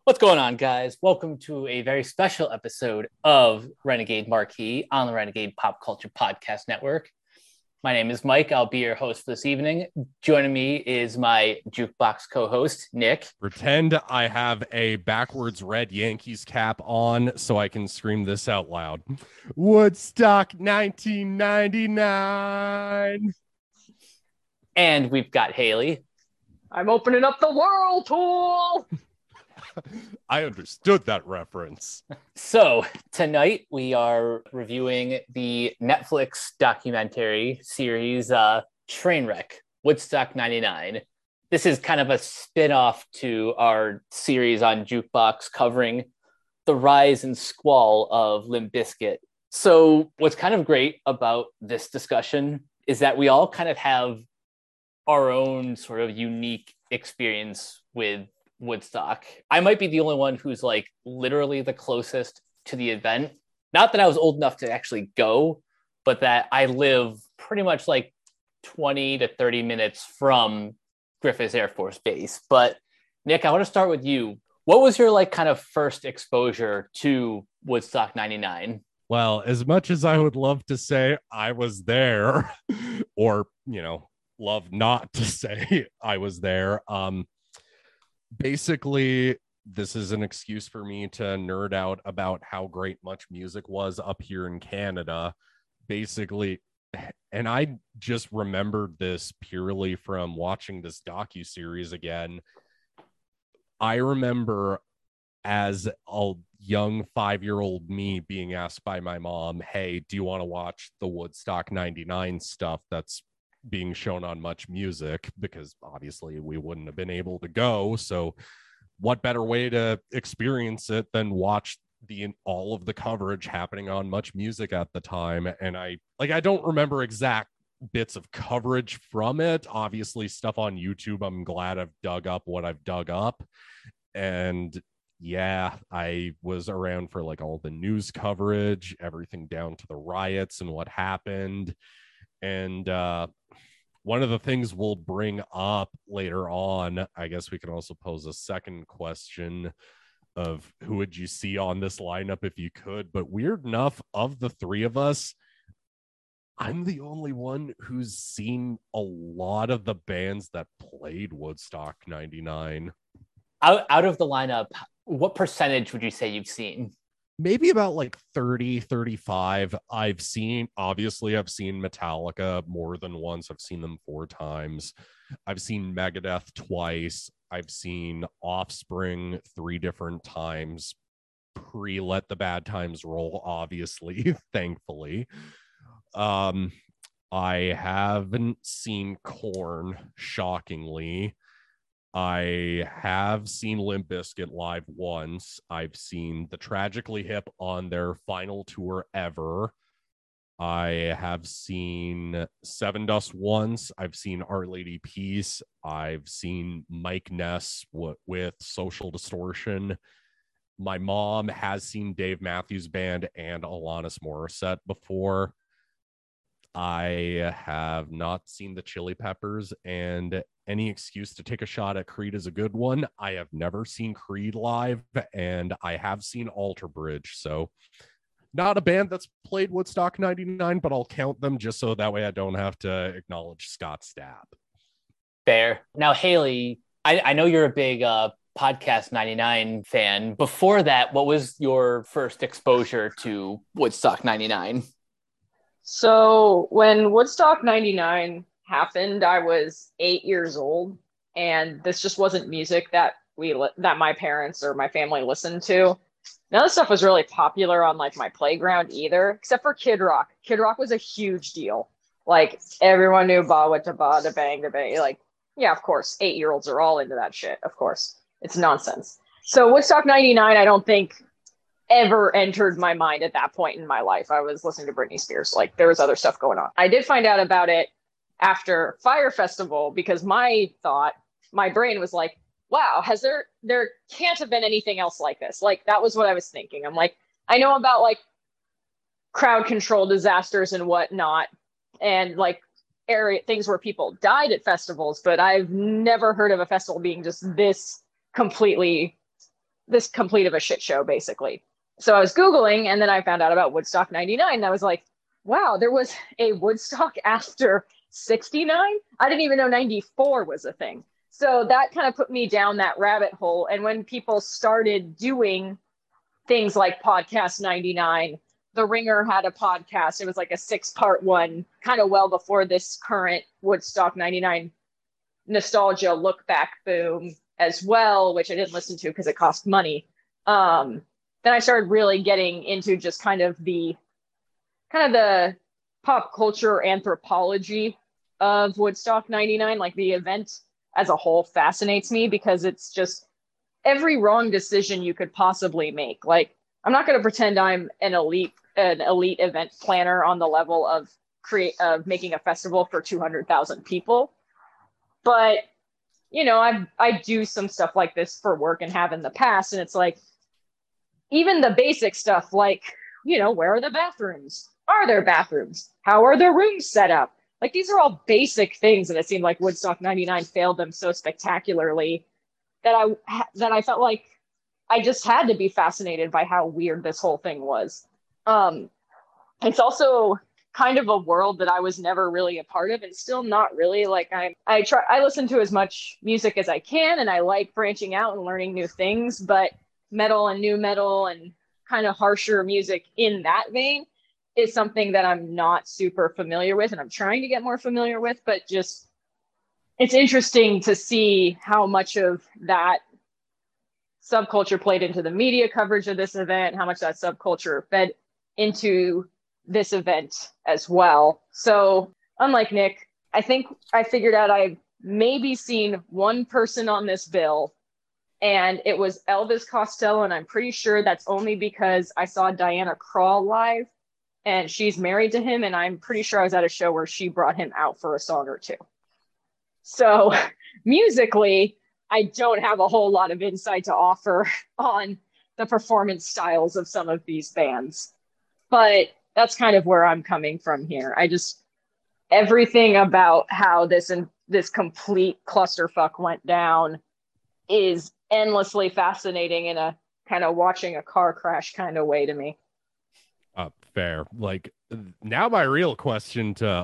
What's going on, guys? Welcome to a very special episode of Renegade Marquee on the Renegade Pop Culture Podcast Network. My name is Mike. I'll be your host for this evening. Joining me is my jukebox co-host, Nick. Pretend I have a backwards red Yankees cap on so I can scream this out loud. Woodstock 1999. And we've got Haley. I'm opening up the world tool. I understood that reference. So tonight we are reviewing the Netflix documentary series Trainwreck, Woodstock 99. This is kind of a spin-off to our series on Jukebox covering the rise and squall of Limp Bizkit. So what's kind of great about this discussion is that we all kind of have our own sort of unique experience with Woodstock. I might be the only one who's like literally the closest to the event. Not that I was old enough to actually go, but that I live pretty much like 20 to 30 minutes from Griffiths Air Force Base. But Nick, I want to start with you. What was your like kind of first exposure to Woodstock 99? Well, as much as I would love to say I was there, or, love not to say I was there, basically, this is an excuse for me to nerd out about how great Much Music was up here in Canada. Basically, and I just remembered this purely from watching this docuseries again. I remember as a young 5-year-old me being asked by my mom, hey, do you want to watch the Woodstock 99 stuff that's being shown on Much Music? Because obviously we wouldn't have been able to go. So what better way to experience it than watch all of the coverage happening on Much Music at the time? And I don't remember exact bits of coverage from it. Obviously stuff on YouTube, I'm glad I've dug up what I've dug up. And yeah, I was around for like all the news coverage, everything down to the riots and what happened. And one of the things we'll bring up later on, I guess we can also pose a second question of who would you see on this lineup if you could. But weird enough, of the three of us, I'm the only one who's seen a lot of the bands that played Woodstock 99. Out of the lineup, what percentage would you say you've seen? Maybe about like 30, 35. I've seen Metallica more than once. I've seen them 4 times. I've seen Megadeth twice. I've seen Offspring 3 different times. Let the Bad Times Roll, obviously, thankfully. I haven't seen Korn, shockingly. I have seen Limp Bizkit live once. I've seen the Tragically Hip on their final tour ever. I have seen Seven Dust once. I've seen Our Lady Peace. I've seen Mike Ness with Social Distortion. My mom has seen Dave Matthews Band and Alanis Morissette before. I have not seen the Chili Peppers, and any excuse to take a shot at Creed is a good one. I have never seen Creed live, and I have seen Alter Bridge. So not a band that's played Woodstock 99, but I'll count them just so that way I don't have to acknowledge Scott Stapp. Fair. Now, Haley, I know you're a big Podcast 99 fan. Before that, what was your first exposure to Woodstock 99? So when Woodstock 99 happened, I was 8 years old, and this just wasn't music that my parents or my family listened to. None of the stuff was really popular on like my playground either, except for Kid Rock. Kid Rock was a huge deal. Like everyone knew ba wata ba da bang da bang. Like, yeah, of course, 8-year-olds are all into that shit. Of course, it's nonsense. So Woodstock 99, I don't think ever entered my mind at that point in my life. I was listening to Britney Spears. Like there was other stuff going on. I did find out about it after Fire Festival because my brain was like, wow, there can't have been anything else like this. Like that was what I was thinking. I'm like, I know about like crowd control disasters and whatnot, and like things where people died at festivals, but I've never heard of a festival being just this completely this complete of a shit show, basically. So I was Googling, and then I found out about Woodstock 99. And I was like, wow, there was a Woodstock after 69? I didn't even know 94 was a thing. So that kind of put me down that rabbit hole. And when people started doing things like Podcast 99, The Ringer had a podcast. It was like a 6-part one, kind of well before this current Woodstock 99 nostalgia look back boom as well, which I didn't listen to because it cost money. Then I started really getting into just kind of the pop culture anthropology of Woodstock 99. Like the event as a whole fascinates me because it's just every wrong decision you could possibly make. Like, I'm not going to pretend I'm an elite event planner on the level of making a festival for 200,000 people. But, you know, I do some stuff like this for work and have in the past. And it's like, even the basic stuff like, you know, where are the bathrooms? Are there bathrooms? How are the rooms set up? Like, these are all basic things. And it seemed like Woodstock 99 failed them so spectacularly that I felt like I just had to be fascinated by how weird this whole thing was. It's also kind of a world that I was never really a part of, and still not really. Like, I listen to as much music as I can, and I like branching out and learning new things, but metal and new metal and kind of harsher music in that vein is something that I'm not super familiar with, and I'm trying to get more familiar with. But just, it's interesting to see how much of that subculture played into the media coverage of this event, how much that subculture fed into this event as well. So unlike Nick, I think I figured out I've maybe seen one person on this bill, and it was Elvis Costello. And I'm pretty sure that's only because I saw Diana Krall live, and she's married to him. And I'm pretty sure I was at a show where she brought him out for a song or two. So musically, I don't have a whole lot of insight to offer on the performance styles of some of these bands. But that's kind of where I'm coming from here. Everything about how this complete clusterfuck went down is endlessly fascinating in a kind of watching a car crash kind of way to me. Fair. Like, now my real question to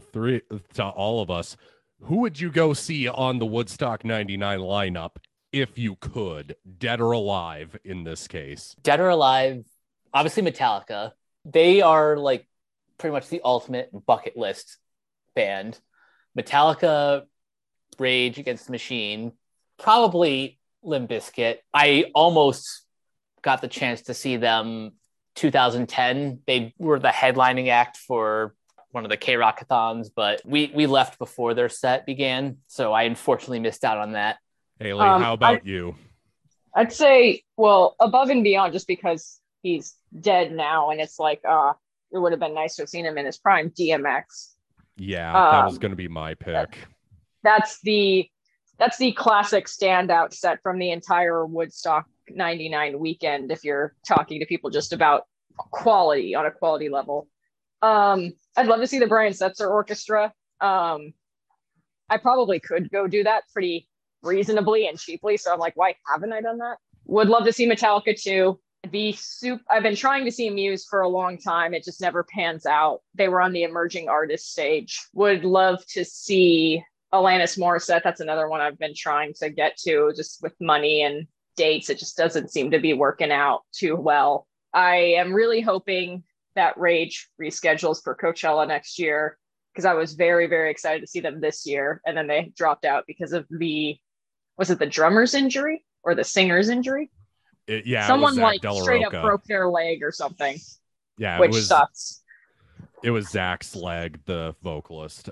all of us: who would you go see on the Woodstock 99 lineup if you could, dead or alive in this case? Dead or alive, obviously Metallica. They are like pretty much the ultimate bucket list band. Metallica, Rage Against the Machine, probably Limp Bizkit. I almost got the chance to see them 2010. They were the headlining act for one of the K-Rockathons, but we left before their set began, so I unfortunately missed out on that. Haley, how about you? I'd say, well, Above and Beyond, just because he's dead now, and it's like, it would have been nice to have seen him in his prime. DMX. Yeah, that was going to be my pick. That's the classic standout set from the entire Woodstock 99 weekend, if you're talking to people just about quality on a quality level. I'd love to see the Brian Setzer Orchestra. I probably could go do that pretty reasonably and cheaply, so I'm like, why haven't I done that? Would love to see Metallica too. I've been trying to see Muse for a long time. It just never pans out. They were on the emerging artist stage. Would love to see Alanis Morissette. That's another one I've been trying to get to, just with money and dates. It just doesn't seem to be working out too well. I am really hoping that Rage reschedules for Coachella next year, because I was very, very excited to see them this year. And then they dropped out because of was it the drummer's injury or the singer's injury? Someone like straight up broke their leg or something. Yeah, which sucks. It was Zach's leg, the vocalist.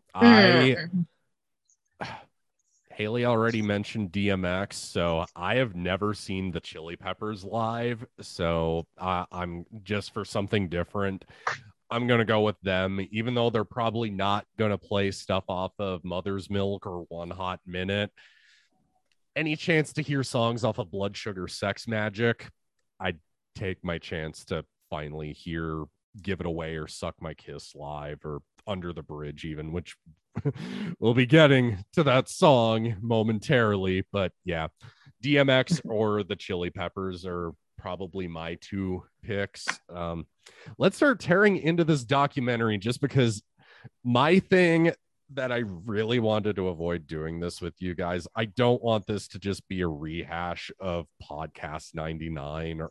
Haley already mentioned DMX, so I have never seen the Chili Peppers live. So I'm just, for something different, I'm going to go with them, even though they're probably not going to play stuff off of Mother's Milk or One Hot Minute. Any chance to hear songs off of Blood Sugar Sex Magic, I'd take my chance to finally hear Give It Away or Suck My Kiss live, or Under the Bridge even, which we'll be getting to that song momentarily. But yeah, DMX or the Chili Peppers are probably my two picks. Let's start tearing into this documentary, just because my thing that I really wanted to avoid doing this with you guys. I don't want this to just be a rehash of Podcast 99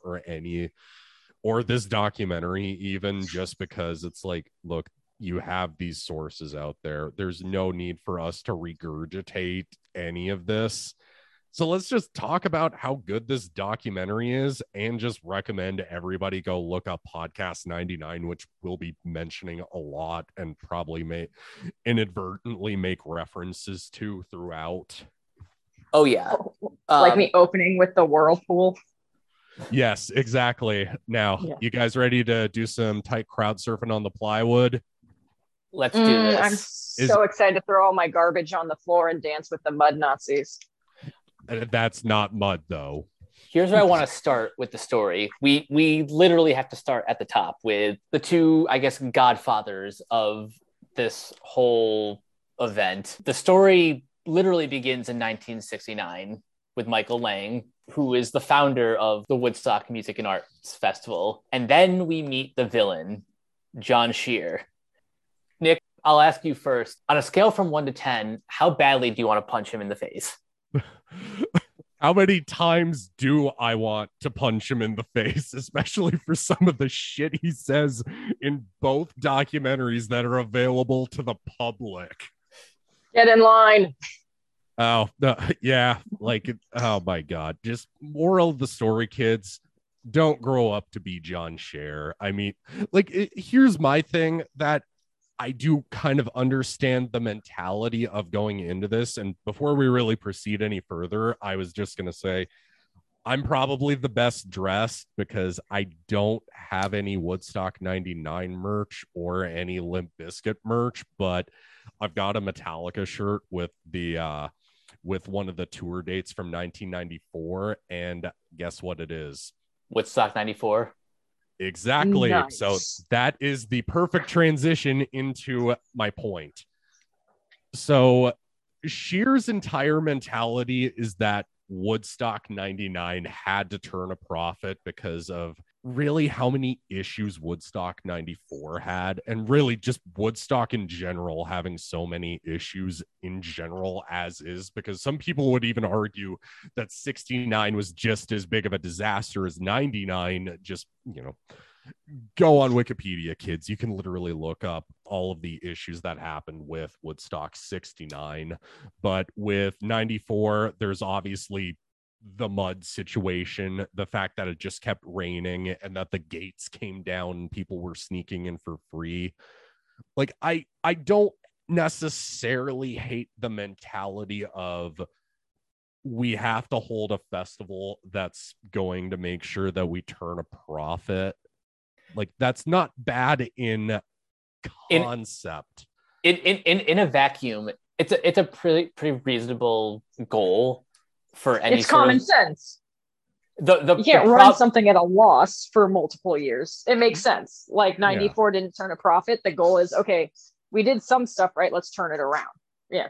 or this documentary, even, just because it's like, look, you have these sources out there. There's no need for us to regurgitate any of this. So let's just talk about how good this documentary is, and just recommend everybody go look up Podcast 99, which we'll be mentioning a lot and probably may inadvertently make references to throughout. Oh, yeah. Like me opening with the whirlpool. Yes, exactly. Now, You guys ready to do some tight crowd surfing on the plywood? Let's do this. I'm so excited to throw all my garbage on the floor and dance with the mud Nazis. That's not mud, though. Here's where I want to start with the story. We literally have to start at the top with the two, I guess, godfathers of this whole event. The story literally begins in 1969 with Michael Lang, who is the founder of the Woodstock Music and Arts Festival. And then we meet the villain, John Scheer. Nick, I'll ask you first. On a scale from 1 to 10, how badly do you want to punch him in the face? How many times do I want to punch him in the face, especially for some of the shit he says in both documentaries that are available to the public? Get in line. Oh, yeah. Like, oh my God. Just moral of the story, kids. Don't grow up to be John Scheer. I mean, like, here's my thing that I do kind of understand the mentality of going into this. And before we really proceed any further, I was just going to say, I'm probably the best dressed because I don't have any Woodstock 99 merch or any Limp Bizkit merch, but I've got a Metallica shirt with with one of the tour dates from 1994. And guess what it is? Woodstock 94. Exactly. Nice. So that is the perfect transition into my point. So Scheer's entire mentality is that Woodstock 99 had to turn a profit because of really how many issues Woodstock 94 had, and really just Woodstock in general having so many issues in general as is, because some people would even argue that 69 was just as big of a disaster as 99. Just, go on Wikipedia, kids. You can literally look up all of the issues that happened with Woodstock 69. But with 94, there's obviously the mud situation, the fact that it just kept raining and that the gates came down and people were sneaking in for free. Like, I don't necessarily hate the mentality of we have to hold a festival that's going to make sure that we turn a profit. Like, that's not bad in concept. In a vacuum, it's a pretty reasonable goal for any. It's common sense. You can't run something at a loss for multiple years. It makes sense. Like 94 didn't turn a profit. The goal is, okay, we did some stuff right. Let's turn it around. Yeah.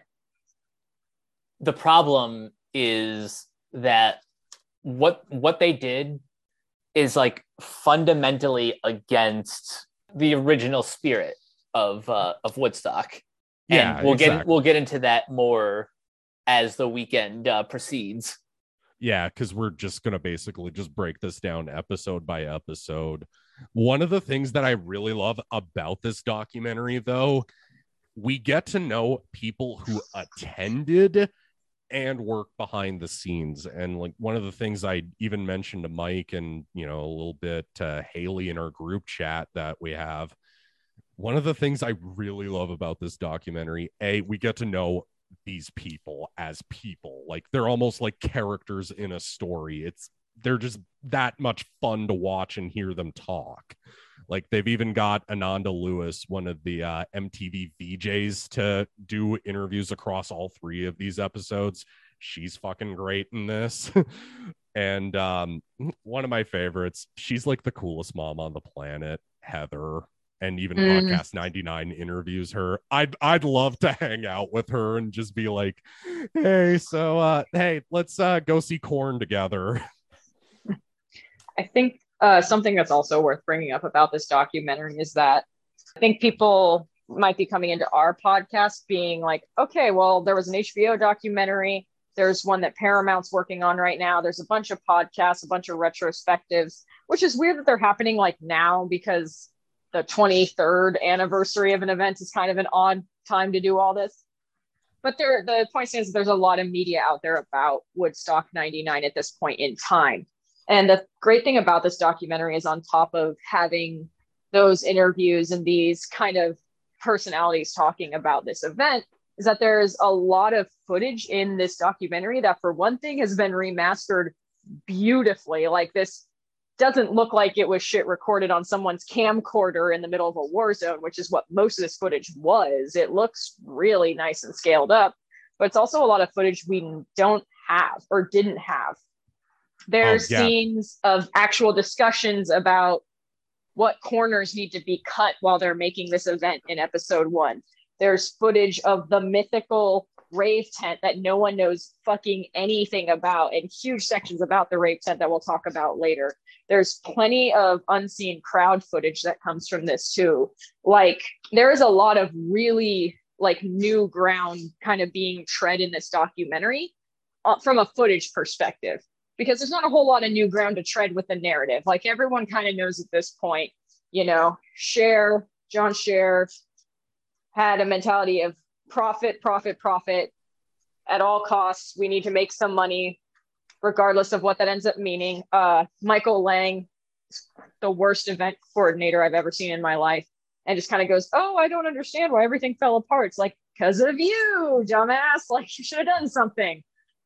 The problem is that what they did is like fundamentally against the original spirit of Woodstock. Yeah, and we'll get into that more as the weekend proceeds. Yeah, because we're just going to basically just break this down episode by episode. One of the things that I really love about this documentary, though, we get to know people who attended and work behind the scenes. And like one of the things I even mentioned to Mike and, a little bit Haley in our group chat that we have, one of the things I really love about this documentary, we get to know these people as people. Like, they're almost like characters in a story. They're just that much fun to watch and hear them talk. Like, they've even got Ananda Lewis, one of the MTV VJs, to do interviews across all three of these episodes. She's fucking great in this. And one of my favorites, she's like the coolest mom on the planet, Heather. and even Podcast 99 interviews her. I'd love to hang out with her and just be like, hey, so hey, let's go see Korn together. I think something that's also worth bringing up about this documentary is that I think people might be coming into our podcast being like, okay, well, there was an HBO documentary. There's one that Paramount's working on right now. There's a bunch of podcasts, a bunch of retrospectives, which is weird that they're happening like now because the 23rd anniversary of an event is kind of an odd time to do all this. But the point is there's a lot of media out there about Woodstock 99 at this point in time. And the great thing about this documentary is on top of having those interviews and these kind of personalities talking about this event is that there's a lot of footage in this documentary that for one thing has been remastered beautifully. Like this doesn't look like it was shit recorded on someone's camcorder in the middle of a war zone, which is what most of this footage was. It looks really nice and scaled up, but it's also a lot of footage we don't have or didn't have. There's scenes of actual discussions about what corners need to be cut while they're making this event in episode 1. There's footage of the mythical rave tent that no one knows fucking anything about, and huge sections about the rave tent that we'll talk about later. There's plenty of unseen crowd footage that comes from this too. Like there is a lot of really like new ground kind of being tread in this documentary from a footage perspective, because there's not a whole lot of new ground to tread with the narrative. Like everyone kind of knows at this point, you know, John Scher had a mentality of profit at all costs. We need to make some money regardless of what that ends up meaning. Michael Lang, the worst event coordinator I've ever seen in my life, and just kind of goes, oh, I don't understand why everything fell apart. It's like, because of you, dumbass. Like you should have done something.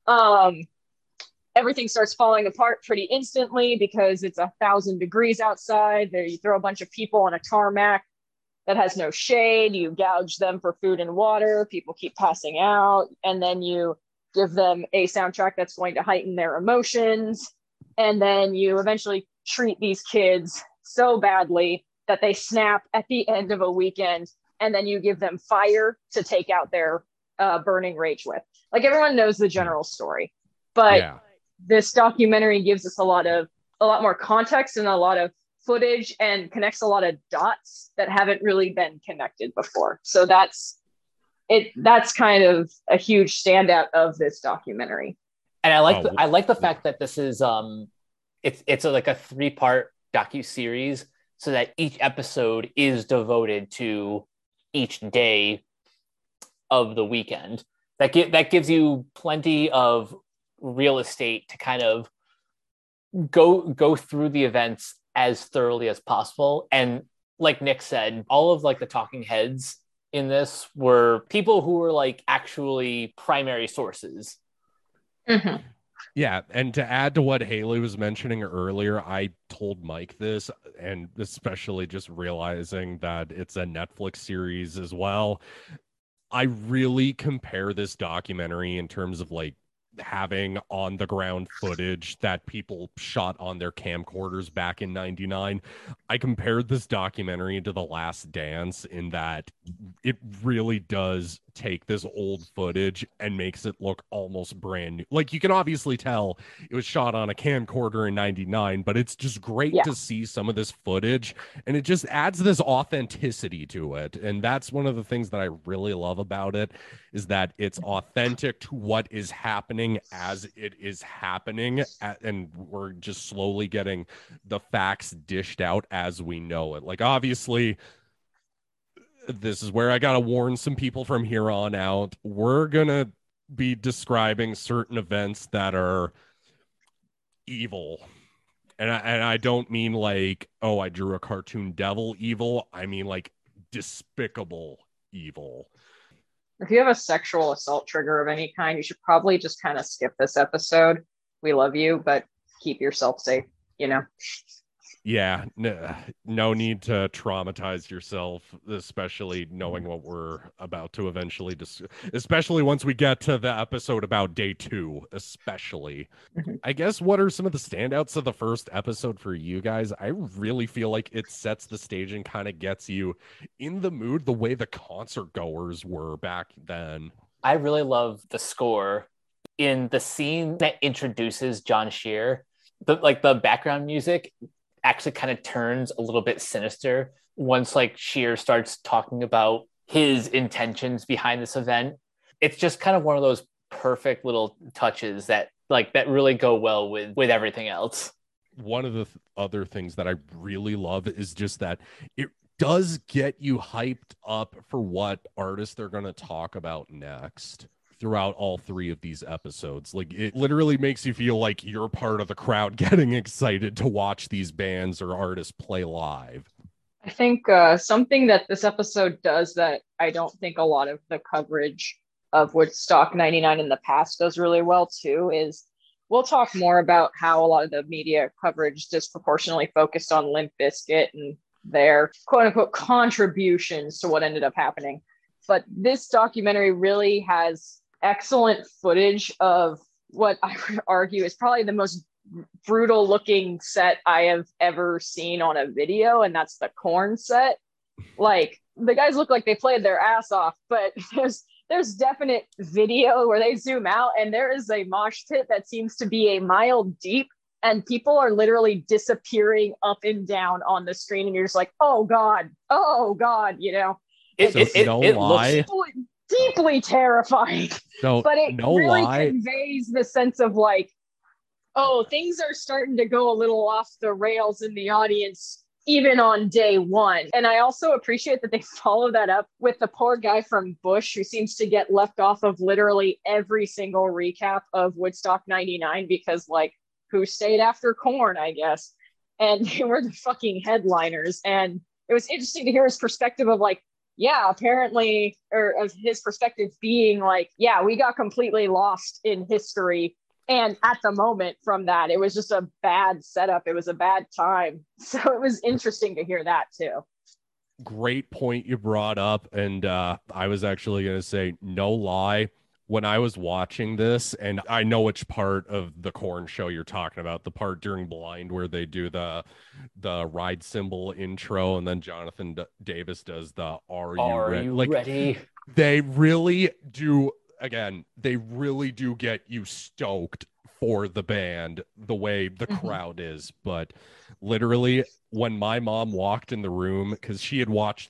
Everything starts falling apart pretty instantly because it's 1,000 degrees outside. There, you throw a bunch of people on a tarmac that has no shade. You gouge them for food and water. People keep passing out. And then you give them a soundtrack that's going to heighten their emotions. And then you eventually treat these kids so badly that they snap at the end of a weekend. And then you give them fire to take out their burning rage with. Like everyone knows the general story. But this documentary gives us a lot more context and a lot of footage and connects a lot of dots that haven't really been connected before. So that's kind of a huge standout of this documentary. And I like the fact that this is it's like a 3-part docuseries, so that each episode is devoted to each day of the weekend. That gives you plenty of real estate to kind of go through the events as thoroughly as possible. And like Nick said, all of like the talking heads in this were people who were like actually primary sources. Mm-hmm. Yeah, and to add to what Haley was mentioning earlier, I told Mike this, and especially just realizing that it's a Netflix series as well. I really compare this documentary in terms of like having on the ground footage that people shot on their camcorders back in 99. I compared this documentary to The Last Dance in that it really does take this old footage and makes it look almost brand new. Like you can obviously tell it was shot on a camcorder in 99, but it's just great to see some of this footage, and it just adds this authenticity to it. And that's one of the things that I really love about it, is that it's authentic to what is happening as it is happening, and we're just slowly getting the facts dished out as we know it. Like obviously this is where I gotta warn some people from here on out. We're gonna be describing certain events that are evil. And I don't mean like, oh, I drew a cartoon devil evil. I mean like despicable evil. If you have a sexual assault trigger of any kind, you should probably just kind of skip this episode. We love you, but keep yourself safe, you know? Yeah, no need to traumatize yourself, especially knowing what we're about to eventually discuss, especially once we get to the episode about day 2, especially. Mhm. I guess what are some of the standouts of the first episode for you guys? I really feel like it sets the stage and kind of gets you in the mood the way the concert goers were back then. I really love the score in the scene that introduces John Shear. The background music actually kind of turns a little bit sinister once like Shear starts talking about his intentions behind this event. It's just kind of one of those perfect little touches that really go well with everything else. One of the other things that I really love is just that it does get you hyped up for what artists they're going to talk about next throughout all 3 of these episodes. Like, it literally makes you feel like you're part of the crowd getting excited to watch these bands or artists play live. I think something that this episode does that I don't think a lot of the coverage of Woodstock 99 in the past does really well too is we'll talk more about how a lot of the media coverage disproportionately focused on Limp Bizkit and their quote unquote contributions to what ended up happening. But this documentary really has excellent footage of what I would argue is probably the most brutal looking set I have ever seen on a video, and that's the Korn set. Like, the guys look like they played their ass off, but there's definite video where they zoom out and there is a mosh pit that seems to be a mile deep, and people are literally disappearing up and down on the screen, and you're just like, oh god, you know. It looks deeply terrifying. No, but it no really lie. conveys the sense of like, oh, things are starting to go a little off the rails in the audience, even on day 1. And I also appreciate that they follow that up with the poor guy from Bush who seems to get left off of literally every single recap of Woodstock 99 because, like, who stayed after Korn, I guess. And they were the fucking headliners. And it was interesting to hear his perspective of like, yeah, apparently, or of his perspective being like, yeah, we got completely lost in history. And at the moment from that, it was just a bad setup. It was a bad time. So it was interesting to hear that too. Great point you brought up. And I was actually going to say, no lie. When I was watching this, and I know which part of the Korn show you're talking about, the part during Blind where they do the ride cymbal intro, and then Jonathan Davis does the "Are you ready?" They really do. Again, they really do get you stoked for the band the way the crowd is. But literally, when my mom walked in the room, because she had watched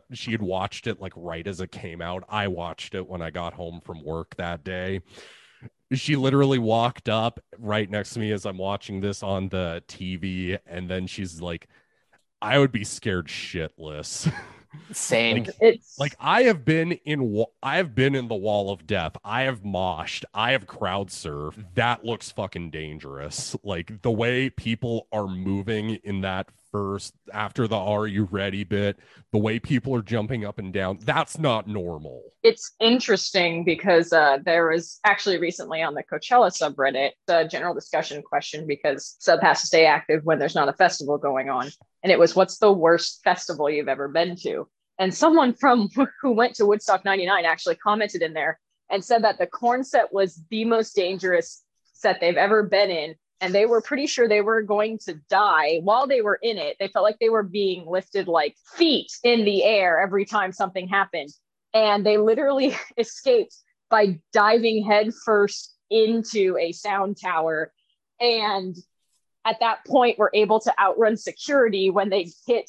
it like right as it came out. I watched it when I got home from work that day. She literally walked up right next to me as I'm watching this on the TV, and then she's like, I would be scared shitless. Same. Like I have been in the wall of death. I have moshed. I have crowd surfed. That looks fucking dangerous. Like the way people are moving in that first after the "Are you ready?" bit, the way people are jumping up and down, that's not normal. It's interesting because there was actually recently on the Coachella subreddit a general discussion question because sub has to stay active when there's not a festival going on. And it was, what's the worst festival you've ever been to? And someone who went to Woodstock 99 actually commented in there and said that the Korn set was the most dangerous set they've ever been in. And they were pretty sure they were going to die while they were in it. They felt like they were being lifted like feet in the air every time something happened. And they literally escaped by diving headfirst into a sound tower. And at that point were able to outrun security when they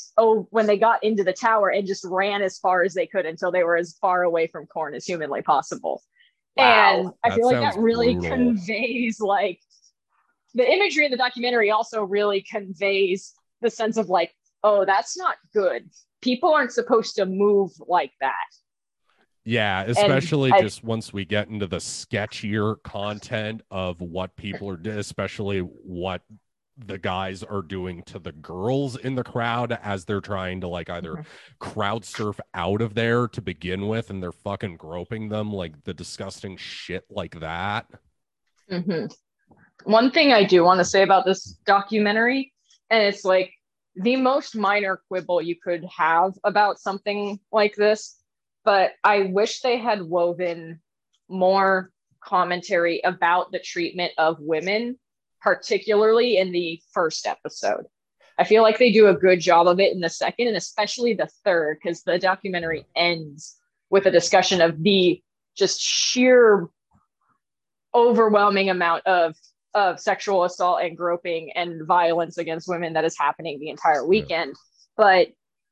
got into the tower and just ran as far as they could until they were as far away from Korn as humanly possible. Wow, and I feel like that really conveys like the imagery in the documentary also really conveys the sense of like, oh, that's not good. People aren't supposed to move like that. Yeah, especially just once we get into the sketchier content of what people are doing, especially what the guys are doing to the girls in the crowd as they're trying to like either crowd surf out of there to begin with, and they're fucking groping them, like the disgusting shit like that. One thing I do want to say about this documentary, and it's like the most minor quibble you could have about something like this, but I wish they had woven more commentary about the treatment of women, particularly in the first episode. I feel like they do a good job of it in the second and especially the third, because the documentary ends with a discussion of the just sheer overwhelming amount of sexual assault and groping and violence against women that is happening the entire weekend. But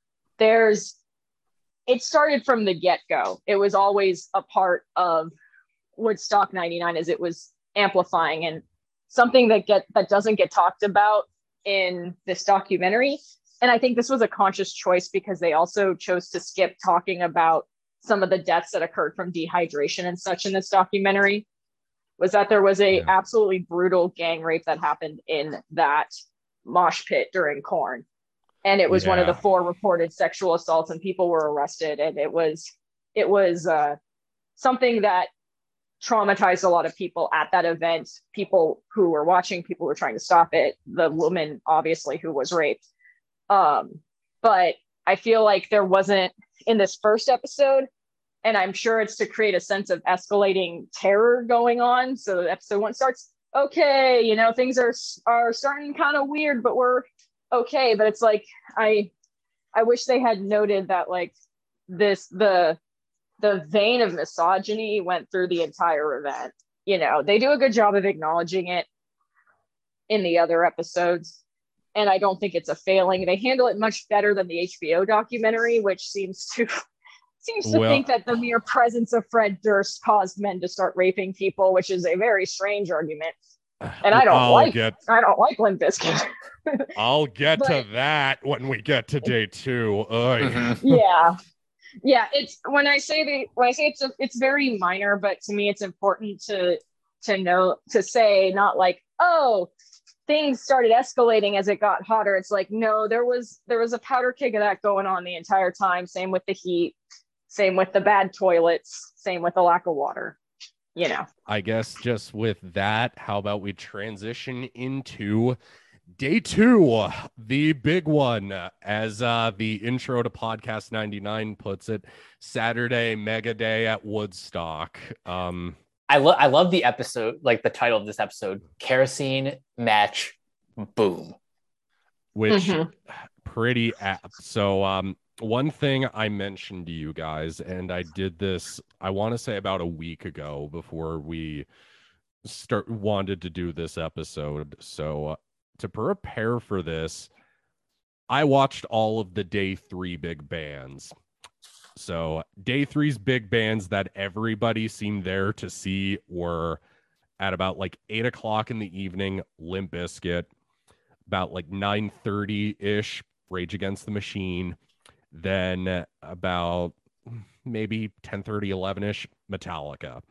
it started from the get-go. It was always a part of Woodstock 99 as it was amplifying, and something that doesn't get talked about in this documentary. And I think this was a conscious choice because they also chose to skip talking about some of the deaths that occurred from dehydration and such in this documentary, was that there was a absolutely brutal gang rape that happened in that mosh pit during Korn. And it was one of the 4 reported sexual assaults, and people were arrested. And it was something that traumatized a lot of people at that event. People who were watching, people who were trying to stop it, the woman, obviously, who was raped. But I feel like there wasn't in this first episode, and I'm sure it's to create a sense of escalating terror going on. So episode 1 starts, okay, things are starting kind of weird, but we're okay. But it's like, I wish they had noted that, like, the vein of misogyny went through the entire event. They do a good job of acknowledging it in the other episodes, and I don't think it's a failing. They handle it much better than the HBO documentary, which seems to think that the mere presence of Fred Durst caused men to start raping people, which is a very strange argument. And I don't like Limp Bizkit. I'll get to that when we get to day 2. Yeah. It's when I say it's very minor, but to me it's important to know, to say, not like, oh, things started escalating as it got hotter. It's like, no, there was a powder keg of that going on the entire time. Same with the heat, same with the bad toilets, same with the lack of water. I guess just with that, how about we transition into day 2, the big one, as the intro to Podcast 99 puts it, Saturday Mega Day at Woodstock. I love the episode, like the title of this episode, Kerosene Match Boom. Which pretty apt. So one thing I mentioned to you guys, and I did this, I want to say about a week ago before we wanted to do this episode. So to prepare for this, I watched all of the day 3 big bands. So day 3's big bands that everybody seemed there to see were at about like 8 o'clock in the evening, Limp Bizkit, about like 9:30-ish, Rage Against the Machine, then about maybe 10:30, 11-ish, Metallica.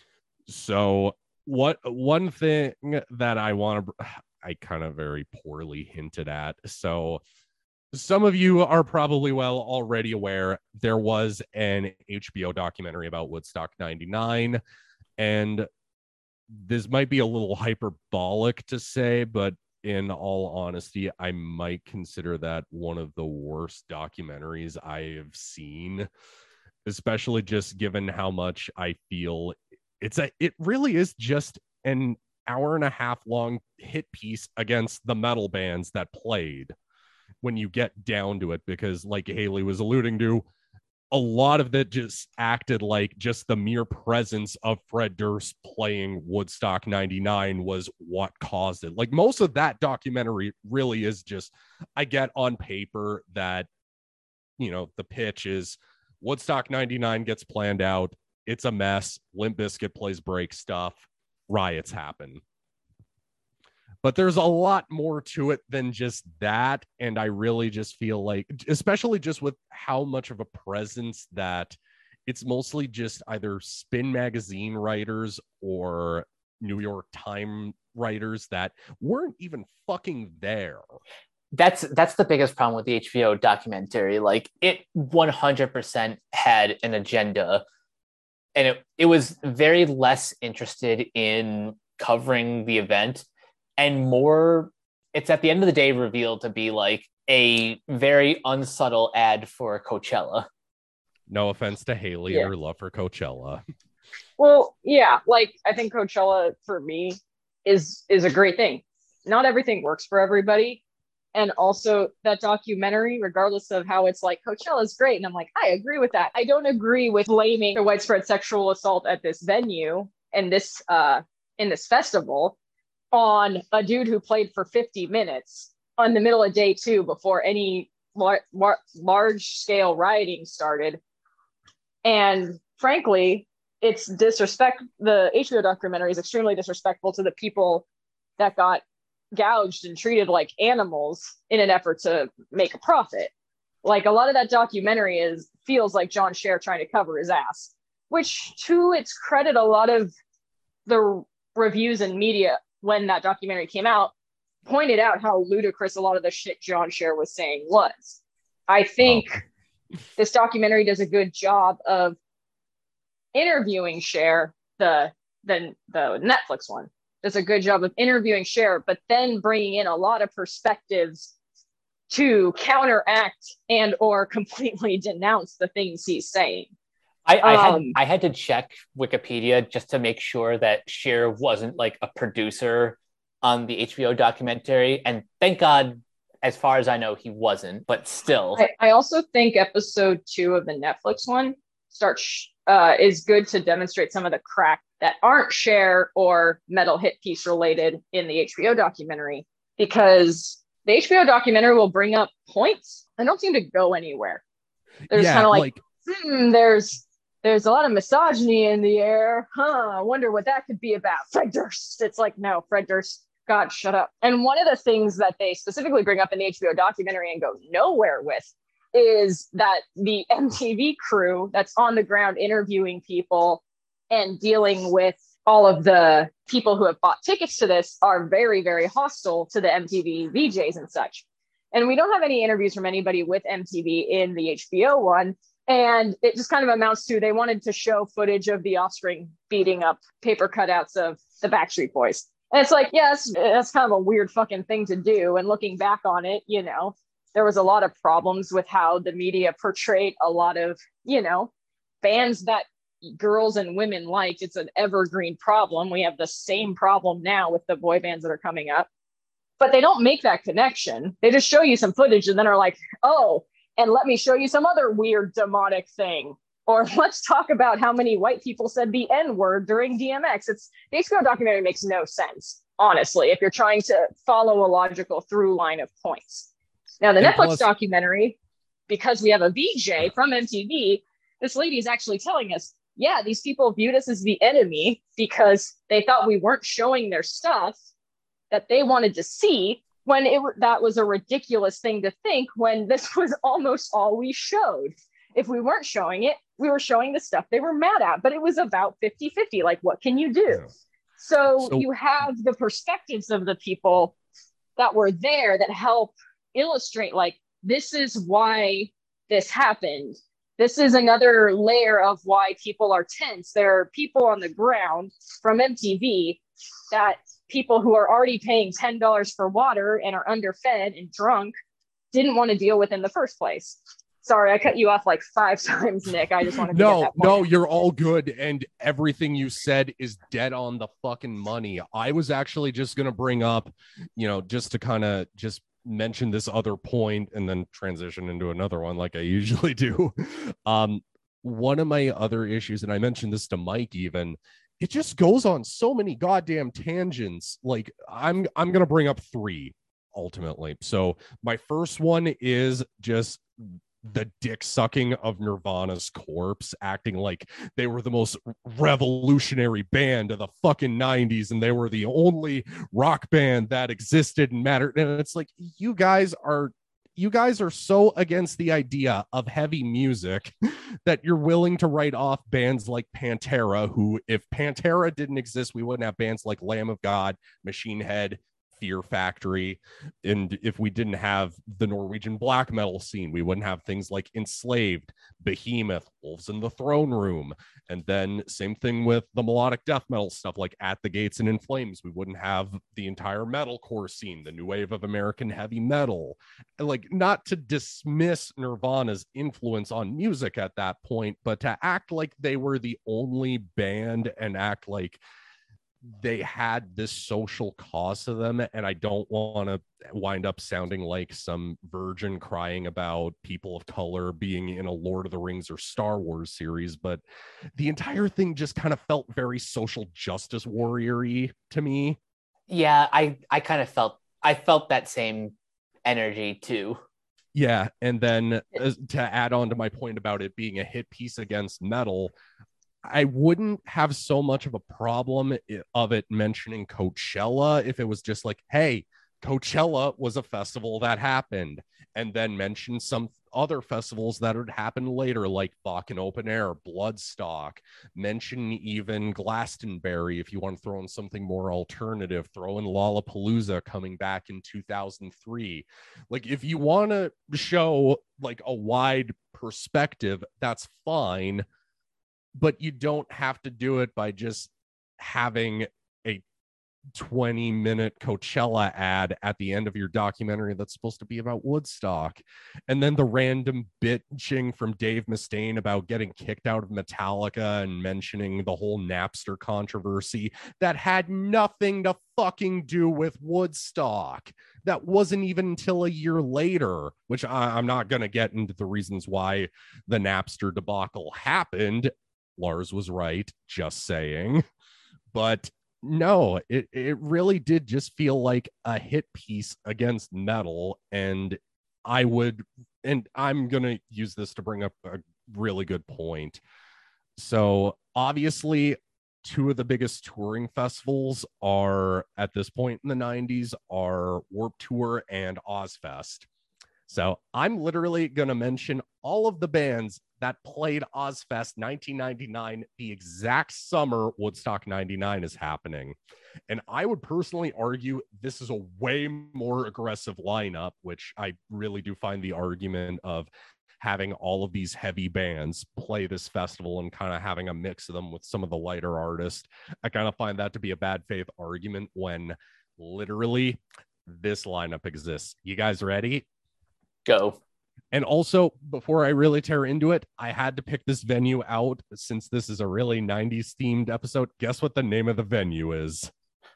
So one thing that I kind of very poorly hinted at. So some of you are probably already aware there was an HBO documentary about Woodstock 99, and this might be a little hyperbolic to say, but in all honesty, I might consider that one of the worst documentaries I have seen, especially just given how much I feel it really is just an hour and a half long hit piece against the metal bands that played when you get down to it, because like Haley was alluding to, a lot of it just acted like just the mere presence of Fred Durst playing Woodstock 99 was what caused it. Like most of that documentary really is just, I get on paper that, the pitch is Woodstock 99 gets planned out. It's a mess. Limp Bizkit plays break stuff. Riots happen. But there's a lot more to it than just that. And I really just feel like, especially just with how much of a presence that it's mostly just either Spin magazine writers or New York Times writers that weren't even fucking there. That's the biggest problem with the HBO documentary. Like, it 100% had an agenda, and it was very less interested in covering the event and more it's at the end of the day revealed to be like a very unsubtle ad for Coachella. No offense to Haley and her love for Coachella. Well, yeah, like I think Coachella for me is a great thing. Not everything works for everybody. And also that documentary, regardless of how it's like, Coachella is great. And I'm like, I agree with that. I don't agree with blaming the widespread sexual assault at this venue and this in this festival on a dude who played for 50 minutes on the middle of day 2 before any large scale rioting started. And frankly, it's disrespect. The HBO documentary is extremely disrespectful to the people that got gouged and treated like animals in an effort to make a profit. Like a lot of that documentary feels like John Scher trying to cover his ass, which to its credit, a lot of the reviews and media when that documentary came out pointed out how ludicrous a lot of the shit John Scher was saying was. I think this documentary does a good job of interviewing Scher, the Netflix one does a good job of interviewing Scher, but then bringing in a lot of perspectives to counteract and or completely denounce the things he's saying. I had to check Wikipedia just to make sure that Scher wasn't like a producer on the HBO documentary, and thank God, as far as I know, he wasn't. But still, I also think episode 2 of the Netflix one is good to demonstrate some of the crack that aren't Scher or Metal Hit Piece related in the HBO documentary, because the HBO documentary will bring up points and don't seem to go anywhere. There's kind of like there's a lot of misogyny in the air. I wonder what that could be about. Fred Durst. It's like, no, Fred Durst, God, shut up. And one of the things that they specifically bring up in the HBO documentary and go nowhere with is that the MTV crew that's on the ground interviewing people and dealing with all of the people who have bought tickets to this are very, very hostile to the MTV VJs and such. And we don't have any interviews from anybody with MTV in the HBO one. And it just kind of amounts to they wanted to show footage of the Offspring beating up paper cutouts of the Backstreet Boys. And it's like, yes, that's kind of a weird fucking thing to do. And looking back on it, you know, there was a lot of problems with how the media portrayed a lot of, you know, bands that girls and women liked. It's an evergreen problem. We have the same problem now with the boy bands that are coming up. But they don't make that connection. They just show you some footage and then are like, oh, and let me show you some other weird demonic thing. Or let's talk about how many white people said the N-word during DMX. The HBO documentary makes no sense, honestly, if you're trying to follow a logical through line of points. Now, the Netflix documentary, because we have a VJ from MTV, this lady is actually telling us, yeah, these people viewed us as the enemy because they thought we weren't showing their stuff that they wanted to see, when that was a ridiculous thing to think, when this was almost all we showed. If we weren't showing it, we were showing the stuff they were mad at, but it was about 50-50. Like, what can you do? Yeah. So you have the perspectives of the people that were there that help illustrate, like, this is why this happened. This is another layer of why people are tense. There are people on the ground from MTV that people who are already paying $10 for water and are underfed and drunk didn't want to deal with in the first place. Sorry, I cut you off like 5 times, Nick. I just wanted to get that point. No, you're all good. And everything you said is dead on the fucking money. I was actually just going to bring up, you know, just to kind of just mention this other point and then transition into another one like I usually do. One of my other issues, and I mentioned this to Mike even, it just goes on so many goddamn tangents. Like I'm going to bring up 3 ultimately. So my first one is just the dick sucking of Nirvana's corpse, acting like they were the most revolutionary band of the fucking 90s and they were the only rock band that existed and mattered. And it's like, you guys are so against the idea of heavy music that you're willing to write off bands like Pantera, who, if Pantera didn't exist, we wouldn't have bands like Lamb of God, Machine Head, Fear Factory. And if we didn't have the Norwegian black metal scene, we wouldn't have things like Enslaved, Behemoth, Wolves in the Throne Room. And then same thing with the melodic death metal stuff like At the Gates and In Flames. We wouldn't have the entire metalcore scene, the new wave of American heavy metal. Like, not to dismiss Nirvana's influence on music at that point, but to act like they were the only band and act like they had this social cause to them. And I don't want to wind up sounding like some virgin crying about people of color being in a Lord of the Rings or Star Wars series, but the entire thing just kind of felt very social justice warrior-y to me. Yeah, I kind of felt that same energy too. Yeah, and then to add on to my point about it being a hit piece against metal, I wouldn't have so much of a problem of it mentioning Coachella if it was just like, hey, Coachella was a festival that happened, and then mention some other festivals that would happen later, like Wacken Open Air, Bloodstock, mention even Glastonbury if you want to throw in something more alternative, throw in Lollapalooza coming back in 2003. Like, if you want to show like a wide perspective, that's fine. But you don't have to do it by just having a 20-minute Coachella ad at the end of your documentary that's supposed to be about Woodstock. And then the random bitching from Dave Mustaine about getting kicked out of Metallica and mentioning the whole Napster controversy that had nothing to fucking do with Woodstock. That wasn't even until a year later, which I'm not going to get into the reasons why the Napster debacle happened. Lars was right, just saying. But no, it really did just feel like a hit piece against metal. And I'm going to use this to bring up a really good point. So obviously, two of the biggest touring festivals are at this point in the 90s are Warped Tour and Ozfest. So I'm literally going to mention all of the bands that played Ozfest 1999, the exact summer Woodstock 99 is happening. And I would personally argue this is a way more aggressive lineup, which I really do find the argument of having all of these heavy bands play this festival and kind of having a mix of them with some of the lighter artists. I kind of find that to be a bad faith argument when literally this lineup exists. You guys ready? Go. And also, before I really tear into it, I had to pick this venue out since this is a really 90s themed episode. Guess what the name of the venue is?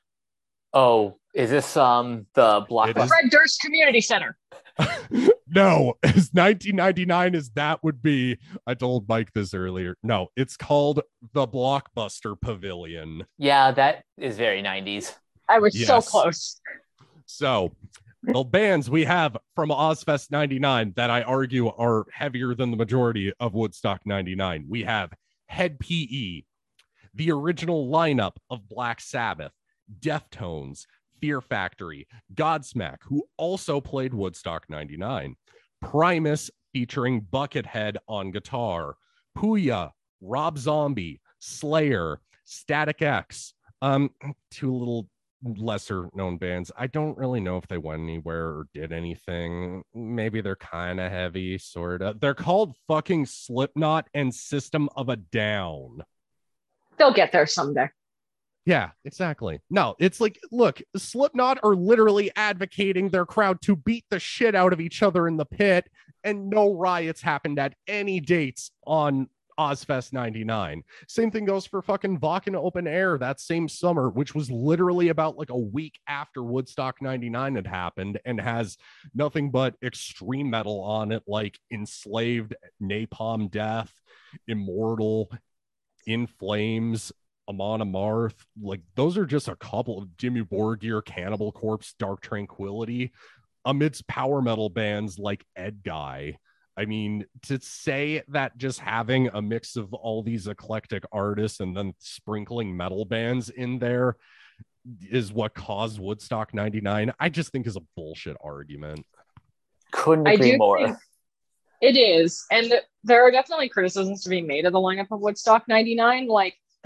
Oh, is this the Blockbuster? Fred Durst Community Center. No, it's 1999 as that would be. I told Mike this earlier. No, it's called the Blockbuster Pavilion. Yeah, that is very 90s. I was so close. So the bands we have from Ozfest 99 that I argue are heavier than the majority of Woodstock 99. We have Head PE, the original lineup of Black Sabbath, Deftones, Fear Factory, Godsmack, who also played Woodstock 99, Primus featuring Buckethead on guitar, Puya, Rob Zombie, Slayer, Static X, two little lesser known bands. I don't really know if they went anywhere or did anything. Maybe they're kind of heavy, sort of. They're called fucking Slipknot and System of a Down. They'll get there someday. Yeah, exactly. No, it's like, look, Slipknot are literally advocating their crowd to beat the shit out of each other in the pit, and no riots happened at any dates on Ozfest 99. Same thing goes for fucking Wacken Open Air that same summer, which was literally about like a week after Woodstock 99 had happened and has nothing but extreme metal on it, like Enslaved, Napalm Death, Immortal, In Flames, Amon Amarth. Like, those are just a couple of Jimmy Borgir, Cannibal Corpse, Dark Tranquillity, amidst power metal bands like Edguy. I mean, to say that just having a mix of all these eclectic artists and then sprinkling metal bands in there is what caused Woodstock 99, I just think is a bullshit argument. Couldn't agree more. It is. And there are definitely criticisms to be made of the lineup of Woodstock 99. Like,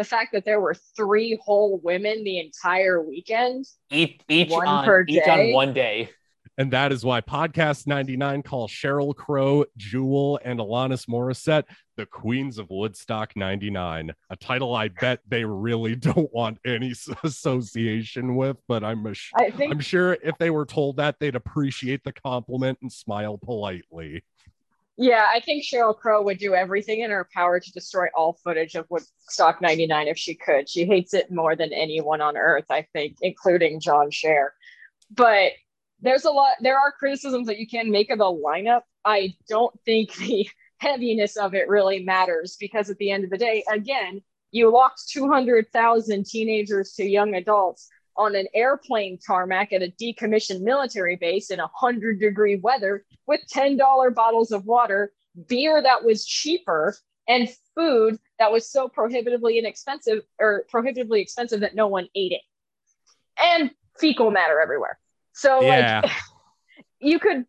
the fact that there were 3 whole women the entire weekend, Each one per on day. one day. And that is why Podcast 99 calls Sheryl Crow, Jewel, and Alanis Morissette the Queens of Woodstock 99, a title I bet they really don't want any association with, but I'm sure if they were told that, they'd appreciate the compliment and smile politely. Yeah, I think Sheryl Crow would do everything in her power to destroy all footage of Woodstock 99 if she could. She hates it more than anyone on earth, I think, including John Scher. But there are criticisms that you can make of the lineup. I don't think the heaviness of it really matters, because at the end of the day, again, you locked 200,000 teenagers to young adults on an airplane tarmac at a decommissioned military base in 100-degree weather with $10 bottles of water, beer that was cheaper, and food that was so prohibitively expensive that no one ate it, and fecal matter everywhere. So yeah. you could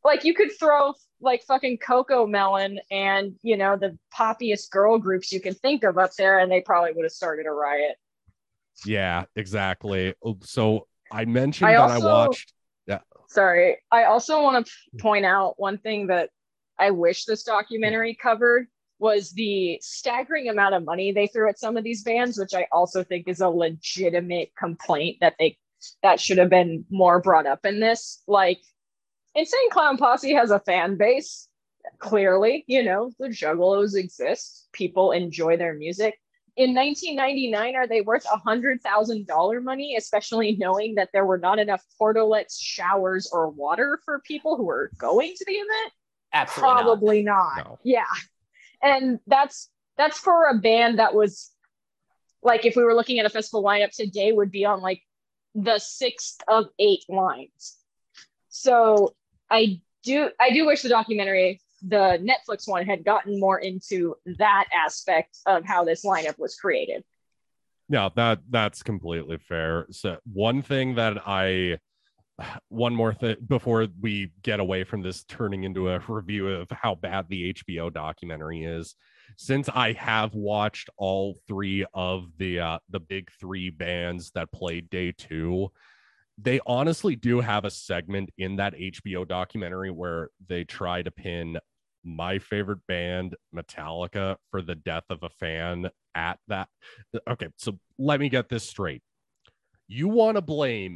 throw like fucking Coco Melon and, you know, the poppiest girl groups you can think of up there, and they probably would have started a riot. Yeah, exactly. So I mentioned I watched. Yeah. Sorry. I also want to point out one thing that I wish this documentary covered was the staggering amount of money they threw at some of these bands, which I also think is a legitimate complaint that should have been more brought up in this. Like, Insane Clown Posse has a fan base. Clearly, you know, the Juggalos exist. People enjoy their music. In 1999, are they worth $100,000 money, especially knowing that there were not enough portalets, showers, or water for people who were going to the event? Absolutely Probably not. No. Yeah. And that's for a band that was, like, if we were looking at a festival lineup today, would be on like the 6th of 8 lines. So I do wish the documentary, the Netflix one, had gotten more into that aspect of how this lineup was created. Yeah, that's completely fair. So one more thing before we get away from this turning into a review of how bad the HBO documentary is. Since I have watched all 3 of the big 3 bands that played day 2, they honestly do have a segment in that HBO documentary where they try to pin my favorite band, Metallica, for the death of a fan at that. Okay, so let me get this straight. You want to blame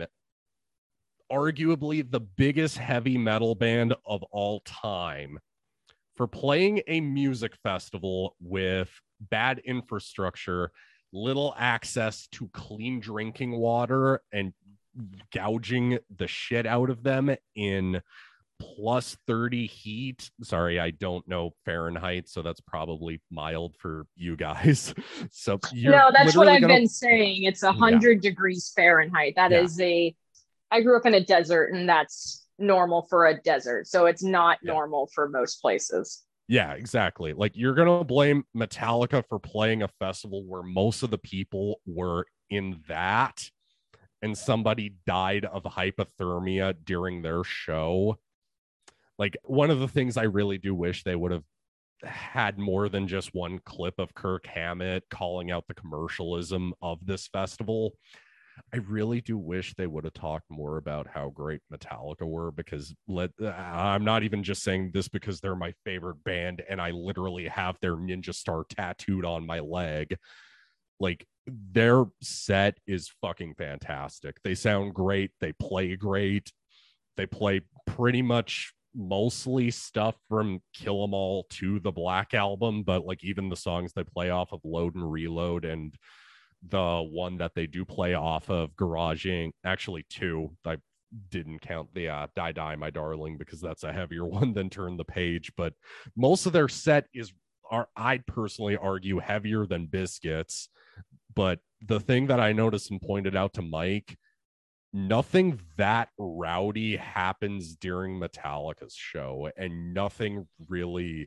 arguably the biggest heavy metal band of all time for playing a music festival with bad infrastructure, little access to clean drinking water, and gouging the shit out of them in plus 30 heat. Sorry, I don't know Fahrenheit, so that's probably mild for you guys. So no, that's what I've been saying. It's 100 degrees Fahrenheit. That is I grew up in a desert, and that's normal for a desert. So it's not normal for most places. Yeah, exactly. Like, you're going to blame Metallica for playing a festival where most of the people were in that, and somebody died of hypothermia during their show. Like, one of the things I really do wish they would have had more than just one clip of Kirk Hammett calling out the commercialism of this festival. I really do wish they would have talked more about how great Metallica were, because I'm not even just saying this because they're my favorite band and I literally have their ninja star tattooed on my leg. Like, their set is fucking fantastic. They sound great. They play great. They play pretty much mostly stuff from Kill 'Em All to the Black Album, but like even the songs they play off of Load and Reload, and the one that they do play off of Garage Inc. Actually, 2. I didn't count the Die Die My Darling because that's a heavier one than Turn the Page, but most of their set I'd personally argue heavier than Biscuits. But the thing that I noticed and pointed out to Mike, nothing that rowdy happens during Metallica's show, and nothing really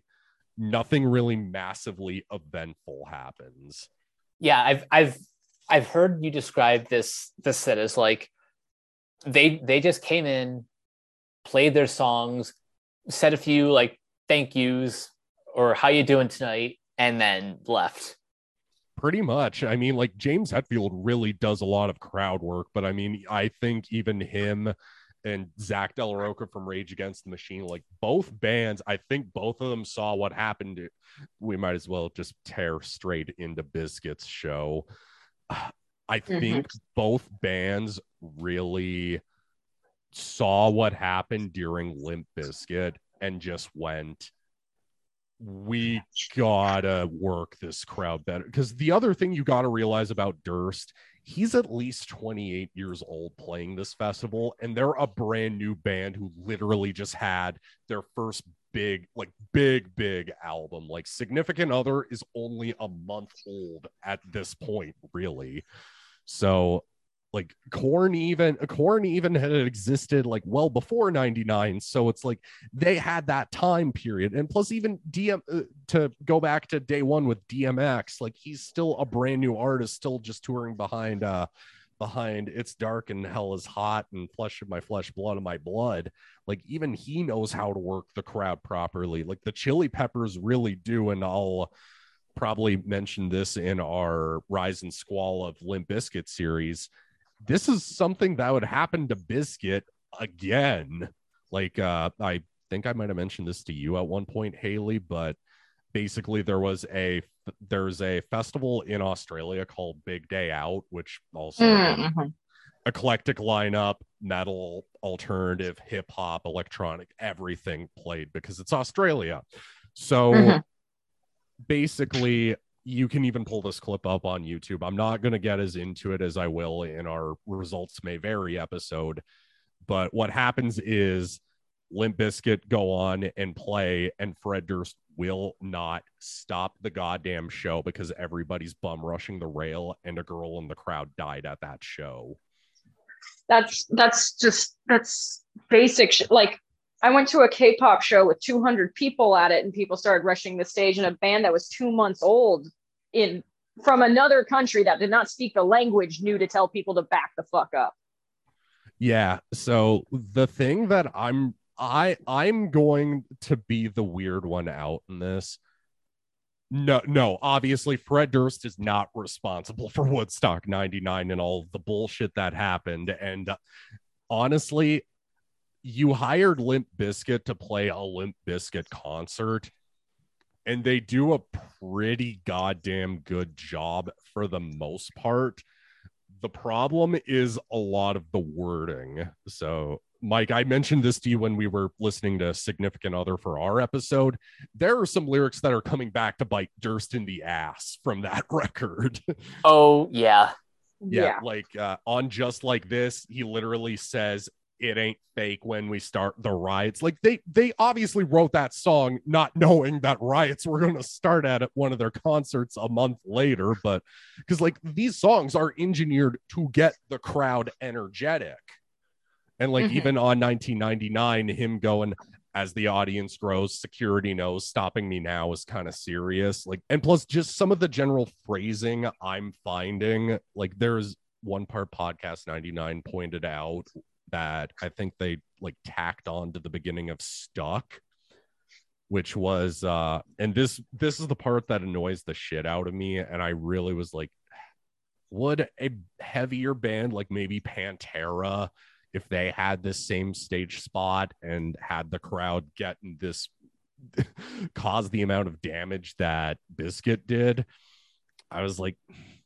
massively eventful happens. Yeah, I've heard you describe this set as like they just came in, played their songs, said a few like thank yous or how you doing tonight, and then left. Pretty much. I mean, like James Hetfield really does a lot of crowd work, but I mean, I think even him and Zach De La Rocha from Rage Against the Machine, like both bands, I think both of them saw what happened. We might as well just tear straight into Bizkit's show. I think both bands really saw what happened during Limp Bizkit and just went, we gotta work this crowd better. Because the other thing you gotta realize about Durst, he's at least 28 years old playing this festival, and they're a brand new band who literally just had their first big album. Like Significant Other is only a month old at this point, really. So like Korn even had existed like well before 99, so it's like they had that time period. And plus even to go back to day one with DMX, like he's still a brand new artist, still just touring behind It's Dark and Hell Is Hot and Flesh of My Flesh, Blood of My Blood. Like even he knows how to work the crowd properly. Like the Chili Peppers really do, and I'll probably mention this in our Rise and Squall of Limp Bizkit series. This is something that would happen to Bizkit again. Like I think I might have mentioned this to you at one point, Haley, but basically there's a festival in Australia called Big Day Out, which also eclectic lineup, metal, alternative, hip hop, electronic, everything played because it's Australia. So basically, you can even pull this clip up on YouTube. I'm not going to get as into it as I will in our Results May Vary episode. But what happens is Limp Bizkit go on and play, and Fred Durst will not stop the goddamn show because everybody's bum rushing the rail, and a girl in the crowd died at that show. That's basic shit. Like, I went to a K-pop show with 200 people at it, and people started rushing the stage, and a band that was 2 months old from another country that did not speak the language knew to tell people to back the fuck up. Yeah. So the thing that I'm going to be the weird one out in this. No, obviously Fred Durst is not responsible for Woodstock 99 and all the bullshit that happened. And honestly, you hired Limp Bizkit to play a Limp Bizkit concert, and they do a pretty goddamn good job for the most part. The problem is a lot of the wording. So, Mike, I mentioned this to you when we were listening to Significant Other for our episode. There are some lyrics that are coming back to bite Durst in the ass from that record. Oh, yeah. Yeah. Like on Just Like This, he literally says, "It ain't fake when we start the riots." Like they obviously wrote that song not knowing that riots were going to start at one of their concerts a month later, but because like these songs are engineered to get the crowd energetic. And like even on 1999, him going, "As the audience grows, security knows stopping me now is kind of serious." Like, and plus just some of the general phrasing I'm finding, like there's one part Podcast 99 pointed out that I think they like tacked on to the beginning of Stuck, which was and this is the part that annoys the shit out of me. And I really was like, would a heavier band like maybe Pantera, if they had this same stage spot and had the crowd getting this cause the amount of damage that Bizkit did? I was like,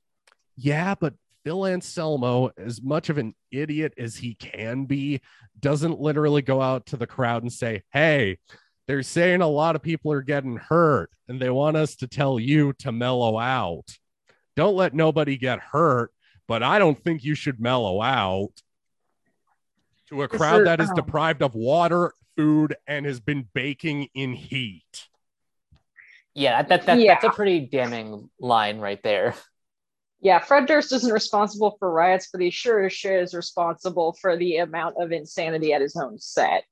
yeah, but Phil Anselmo, as much of an idiot as he can be, doesn't literally go out to the crowd and say, "Hey, they're saying a lot of people are getting hurt and they want us to tell you to mellow out. Don't let nobody get hurt, but I don't think you should mellow out." To a crowd that is deprived of water, food, and has been baking in heat. Yeah, that's a pretty damning line right there. Yeah, Fred Durst isn't responsible for riots, but he sure as shit is responsible for the amount of insanity at his own set.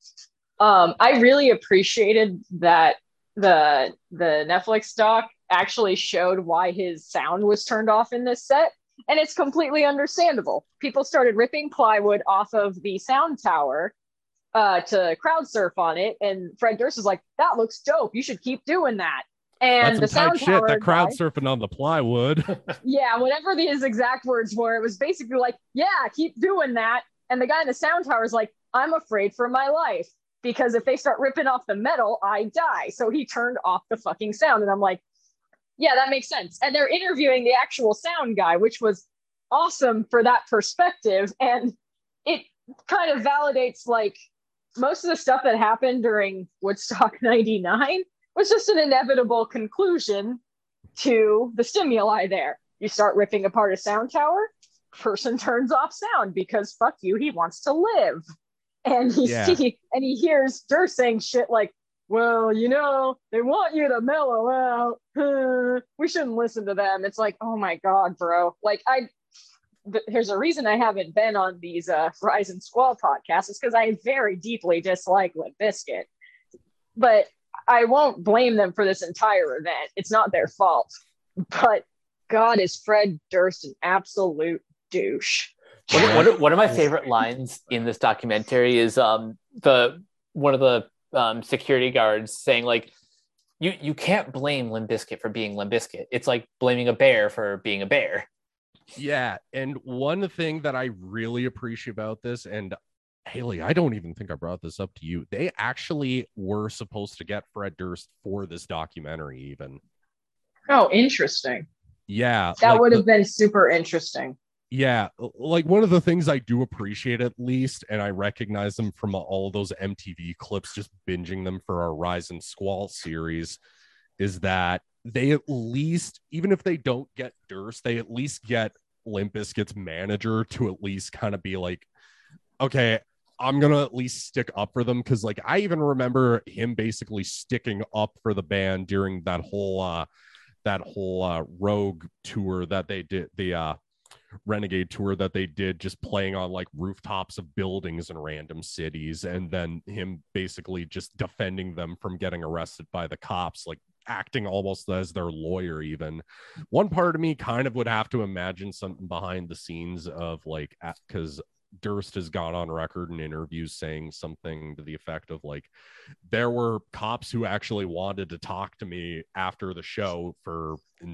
I really appreciated that the Netflix doc actually showed why his sound was turned off in this set, and it's completely understandable. People started ripping plywood off of the sound tower to crowd surf on it, and Fred Durst is like, "That looks dope. You should keep doing that." And That's the some tight sound shit. tower That crowd guy, surfing on the plywood. yeah, whatever his exact words were, it was basically like, yeah, keep doing that. And the guy in the sound tower is like, I'm afraid for my life because if they start ripping off the metal, I die. So he turned off the fucking sound. And I'm like, yeah, that makes sense. And they're interviewing the actual sound guy, which was awesome for that perspective. And it kind of validates like most of the stuff that happened during Woodstock 99 was just an inevitable conclusion to the stimuli there. You start ripping apart a sound tower, person turns off sound because fuck you, he wants to live. And he hears Durst saying shit like, well, you know, they want you to mellow out. We shouldn't listen to them. It's like, oh my God, bro. Like there's a reason I haven't been on these Rise and Squall podcasts. It's because I very deeply dislike Limp Bizkit. But I won't blame them for this entire event. It's not their fault. But God, is Fred Durst an absolute douche. One of my favorite lines in this documentary is one of the security guards saying like, you can't blame Limp Bizkit for being Limp Bizkit. It's like blaming a bear for being a bear. Yeah, and one thing that I really appreciate about this, and Haley, I don't even think I brought this up to you. They actually were supposed to get Fred Durst for this documentary even. Oh, interesting. Yeah. That would have been super interesting. Yeah, like one of the things I do appreciate at least, and I recognize them from all those MTV clips, just binging them for our Rise and Squall series, is that they at least, even if they don't get Durst, they at least get Limp Bizkit's manager to at least kind of be like, okay, I'm going to at least stick up for them. Cause like, I even remember him basically sticking up for the band during that whole Rogue tour that they did, the Renegade tour that they did, just playing on like rooftops of buildings in random cities. And then him basically just defending them from getting arrested by the cops, like acting almost as their lawyer. Even one part of me kind of would have to imagine something behind the scenes of like, because Durst has gone on record in interviews saying something to the effect of like, there were cops who actually wanted to talk to me after the show for,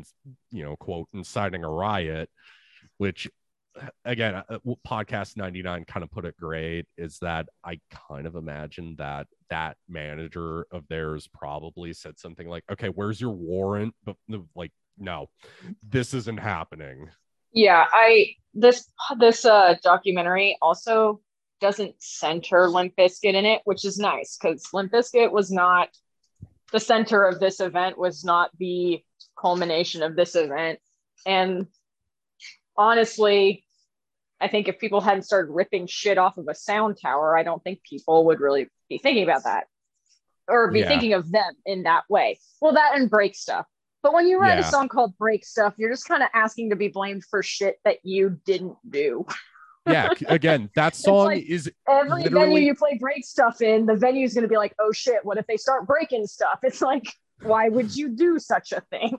quote, inciting a riot, which again, podcast 99 kind of put it great, is that I kind of imagine that manager of theirs probably said something like, okay, where's your warrant? But like, no, this isn't happening. Yeah, this documentary also doesn't center Limp Bizkit in it, which is nice because Limp Bizkit was not the center of this event, was not the culmination of this event. And honestly, I think if people hadn't started ripping shit off of a sound tower, I don't think people would really be thinking about that or be thinking of them in that way. Well, that and Break Stuff. But when you write a song called Break Stuff, you're just kind of asking to be blamed for shit that you didn't do. Yeah, again, that song like is every literally... venue you play Break Stuff in, the venue is going to be like, oh shit, what if they start breaking stuff? It's like, why would you do such a thing?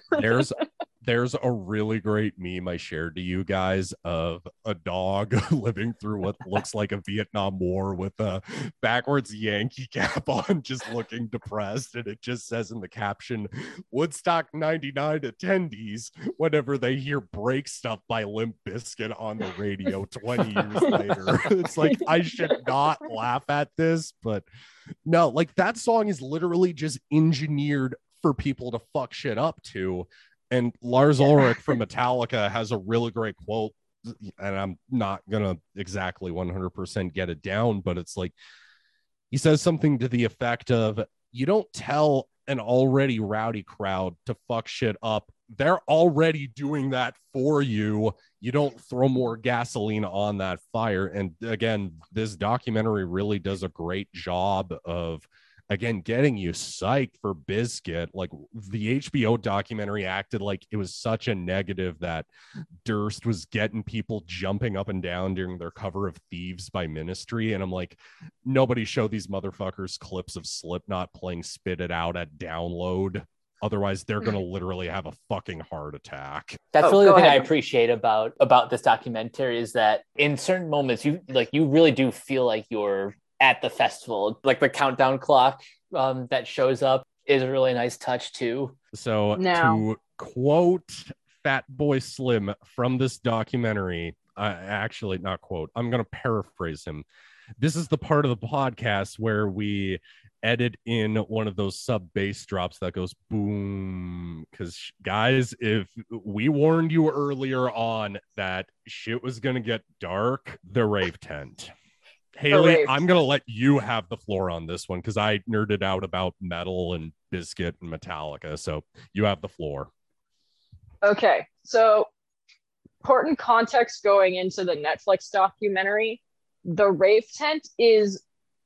There's a really great meme I shared to you guys of a dog living through what looks like a Vietnam War with a backwards Yankee cap on, just looking depressed. And it just says in the caption, Woodstock 99 attendees, whenever they hear Break Stuff by Limp Bizkit on the radio 20 years later. It's like, I should not laugh at this, but no, like that song is literally just engineered for people to fuck shit up to. And Lars Ulrich from Metallica has a really great quote, and I'm not going to exactly 100% get it down, but it's like, he says something to the effect of, you don't tell an already rowdy crowd to fuck shit up. They're already doing that for you. You don't throw more gasoline on that fire. And again, this documentary really does a great job of, again, getting you psyched for Bizkit. Like the HBO documentary acted like it was such a negative that Durst was getting people jumping up and down during their cover of Thieves by Ministry. And I'm like, nobody show these motherfuckers clips of Slipknot playing Spit It Out at download. Otherwise, they're going to literally have a fucking heart attack. That's really the thing I appreciate about this documentary, is that in certain moments, you really do feel like you're at the festival, like the countdown clock that shows up is a really nice touch too. So Now, to quote Fatboy Slim from this documentary, actually not quote, I'm going to paraphrase him. This is the part of the podcast where we edit in one of those sub bass drops that goes boom. Because guys, if we warned you earlier on that shit was going to get dark, the rave tent. Haley, I'm going to let you have the floor on this one because I nerded out about metal and Biscuit and Metallica. So you have the floor. Okay, so important context going into the Netflix documentary. The rave tent is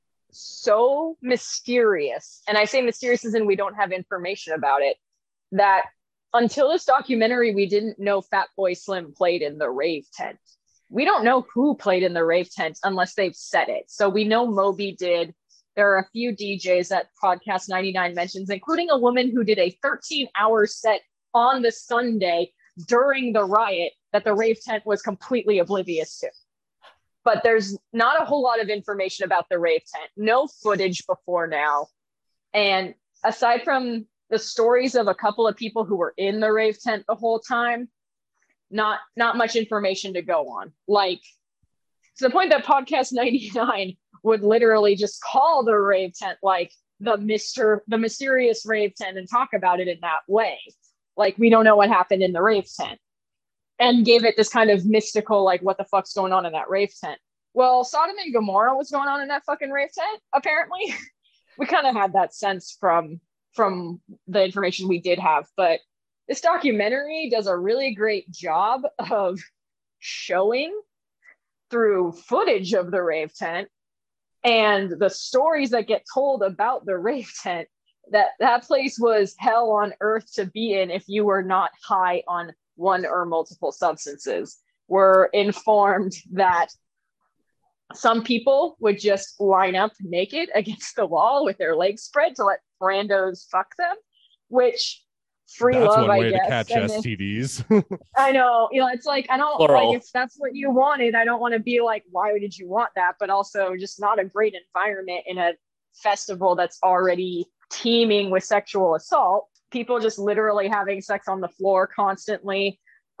so mysterious, and I say mysterious as in we don't have information about it, that until this documentary, we didn't know Fatboy Slim played in the rave tent. We don't know who played in the rave tent unless they've said it. So we know Moby did. There are a few DJs that Podcast 99 mentions, including a woman who did a 13-hour set on the Sunday during the riot that the rave tent was completely oblivious to. But there's not a whole lot of information about the rave tent. No footage before now. And aside from the stories of a couple of people who were in the rave tent the whole time, not much information to go on. Like, to the point that Podcast 99 would literally just call the rave tent like the mysterious rave tent and talk about it in that way. Like, we don't know what happened in the rave tent, and gave it this kind of mystical, like, what the fuck's going on in that rave tent? Well, Sodom and Gomorrah was going on in that fucking rave tent, apparently. We kind of had that sense from the information we did have, but this documentary does a really great job of showing through footage of the rave tent and the stories that get told about the rave tent that place was hell on earth to be in if you were not high on one or multiple substances. We're informed that some people would just line up naked against the wall with their legs spread to let randos fuck them, which free that's love, one way I guess. to catch and STDs. I know, it's like, I don't Plural. like, if that's what you wanted, I don't want to be like, why did you want that? But also just not a great environment in a festival that's already teeming with sexual assault. People just literally having sex on the floor constantly.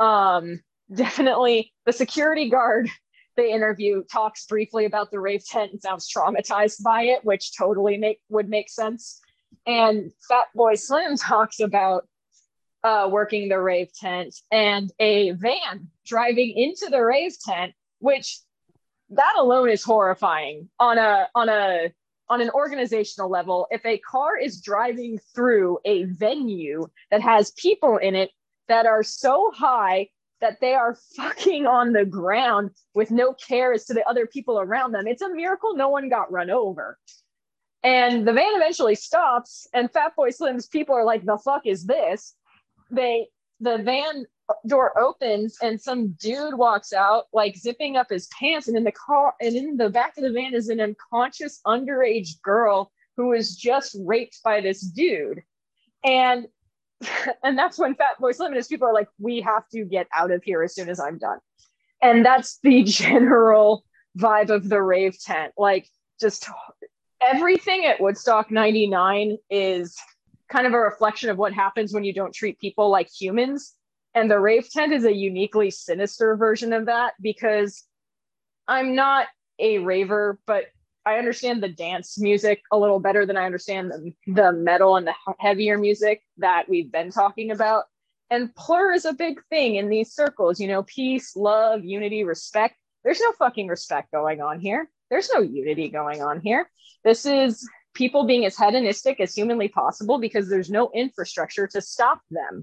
Definitely the security guard they interview talks briefly about the rave tent and sounds traumatized by it, which totally would make sense. And Fatboy Slim talks about working the rave tent and a van driving into the rave tent, which that alone is horrifying on an organizational level. If a car is driving through a venue that has people in it that are so high that they are fucking on the ground with no care as to the other people around them, it's a miracle no one got run over. And the van eventually stops, and Fatboy Slim's people are like, the fuck is this? The van door opens, and some dude walks out, like zipping up his pants, and in the back of the van is an unconscious underage girl who was just raped by this dude. And that's when Fatboy Slim and his people are like, we have to get out of here as soon as I'm done. And that's the general vibe of the rave tent. Like, just everything at Woodstock 99 is kind of a reflection of what happens when you don't treat people like humans. And the rave tent is a uniquely sinister version of that, because I'm not a raver, but I understand the dance music a little better than I understand the metal and the heavier music that we've been talking about. And plur is a big thing in these circles, peace, love, unity, respect. There's no fucking respect going on here. There's no unity going on here. This is people being as hedonistic as humanly possible because there's no infrastructure to stop them.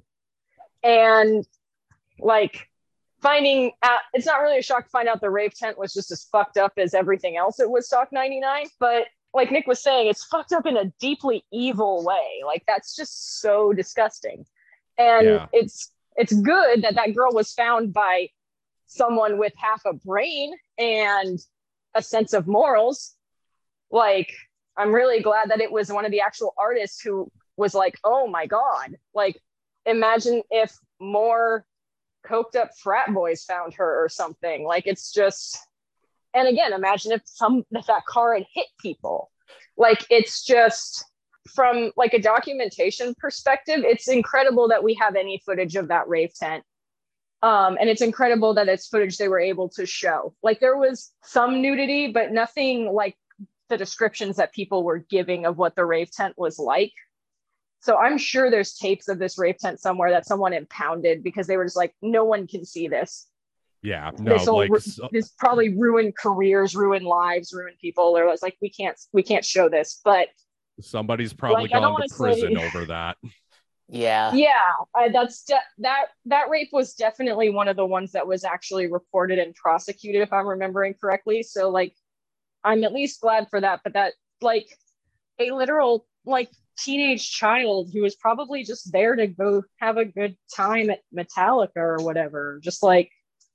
And like, finding out, it's not really a shock to find out the rave tent was just as fucked up as everything else at Woodstock 99. But like Nick was saying, it's fucked up in a deeply evil way. Like, that's just so disgusting. And it's good that girl was found by someone with half a brain and a sense of morals. Like, I'm really glad that it was one of the actual artists who was like, oh my God, like, imagine if more coked up frat boys found her or something. Like, it's just, and again, imagine if that car had hit people. Like, it's just from like a documentation perspective, it's incredible that we have any footage of that rave tent. And it's incredible that it's footage they were able to show. Like there was some nudity, but nothing like the descriptions that people were giving of what the rave tent was like. So I'm sure there's tapes of this rave tent somewhere that someone impounded because they were just like, no one can see this. Yeah, no, this probably ruined careers, ruined lives, ruined people. They're like, we can't show this, but somebody's probably gone to prison over that. Yeah, that rape was definitely one of the ones that was actually reported and prosecuted, if I'm remembering correctly. So like, I'm at least glad for that. But that like a literal like teenage child who was probably just there to go have a good time at Metallica or whatever, just like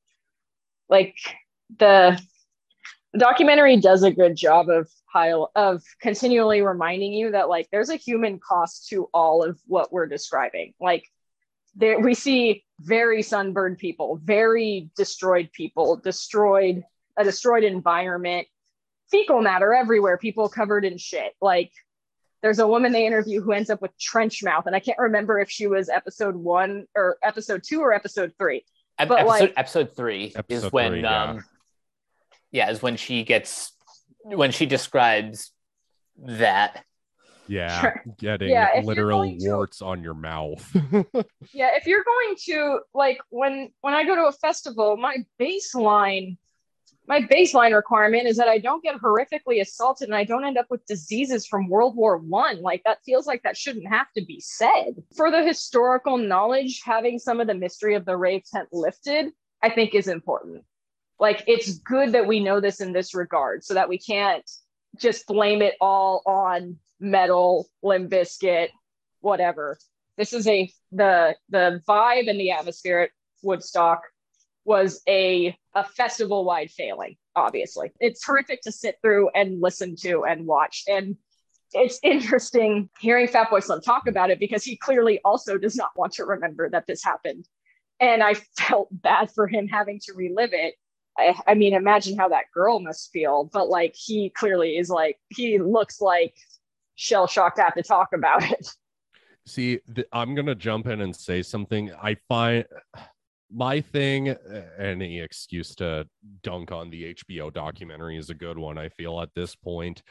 the documentary does a good job of continually reminding you that like there's a human cost to all of what we're describing. Like there we see very sunburned people, very destroyed people, a destroyed environment, fecal matter everywhere, people covered in shit. Like there's a woman they interview who ends up with trench mouth, and I can't remember if she was episode 1 or episode 2 or episode 3. But episode 3 is when is when she describes that. Yeah, getting literal warts on your mouth. Yeah, if you're going to like when I go to a festival, my baseline requirement is that I don't get horrifically assaulted and I don't end up with diseases from World War I. Like that feels like that shouldn't have to be said. For the historical knowledge, having some of the mystery of the rave tent lifted, I think is important. Like it's good that we know this in this regard so that we can't just blame it all on metal, Limp Bizkit, whatever. This is the vibe and the atmosphere at Woodstock was a festival-wide failing, obviously. It's horrific to sit through and listen to and watch. And it's interesting hearing Fatboy Slim talk about it because he clearly also does not want to remember that this happened. And I felt bad for him having to relive it. I mean, imagine how that girl must feel. But like, he clearly is like, he looks like shell-shocked to have to talk about it. See, I'm going to jump in and say something. I find my thing, any excuse to dunk on the HBO documentary is a good one, I feel, at this point.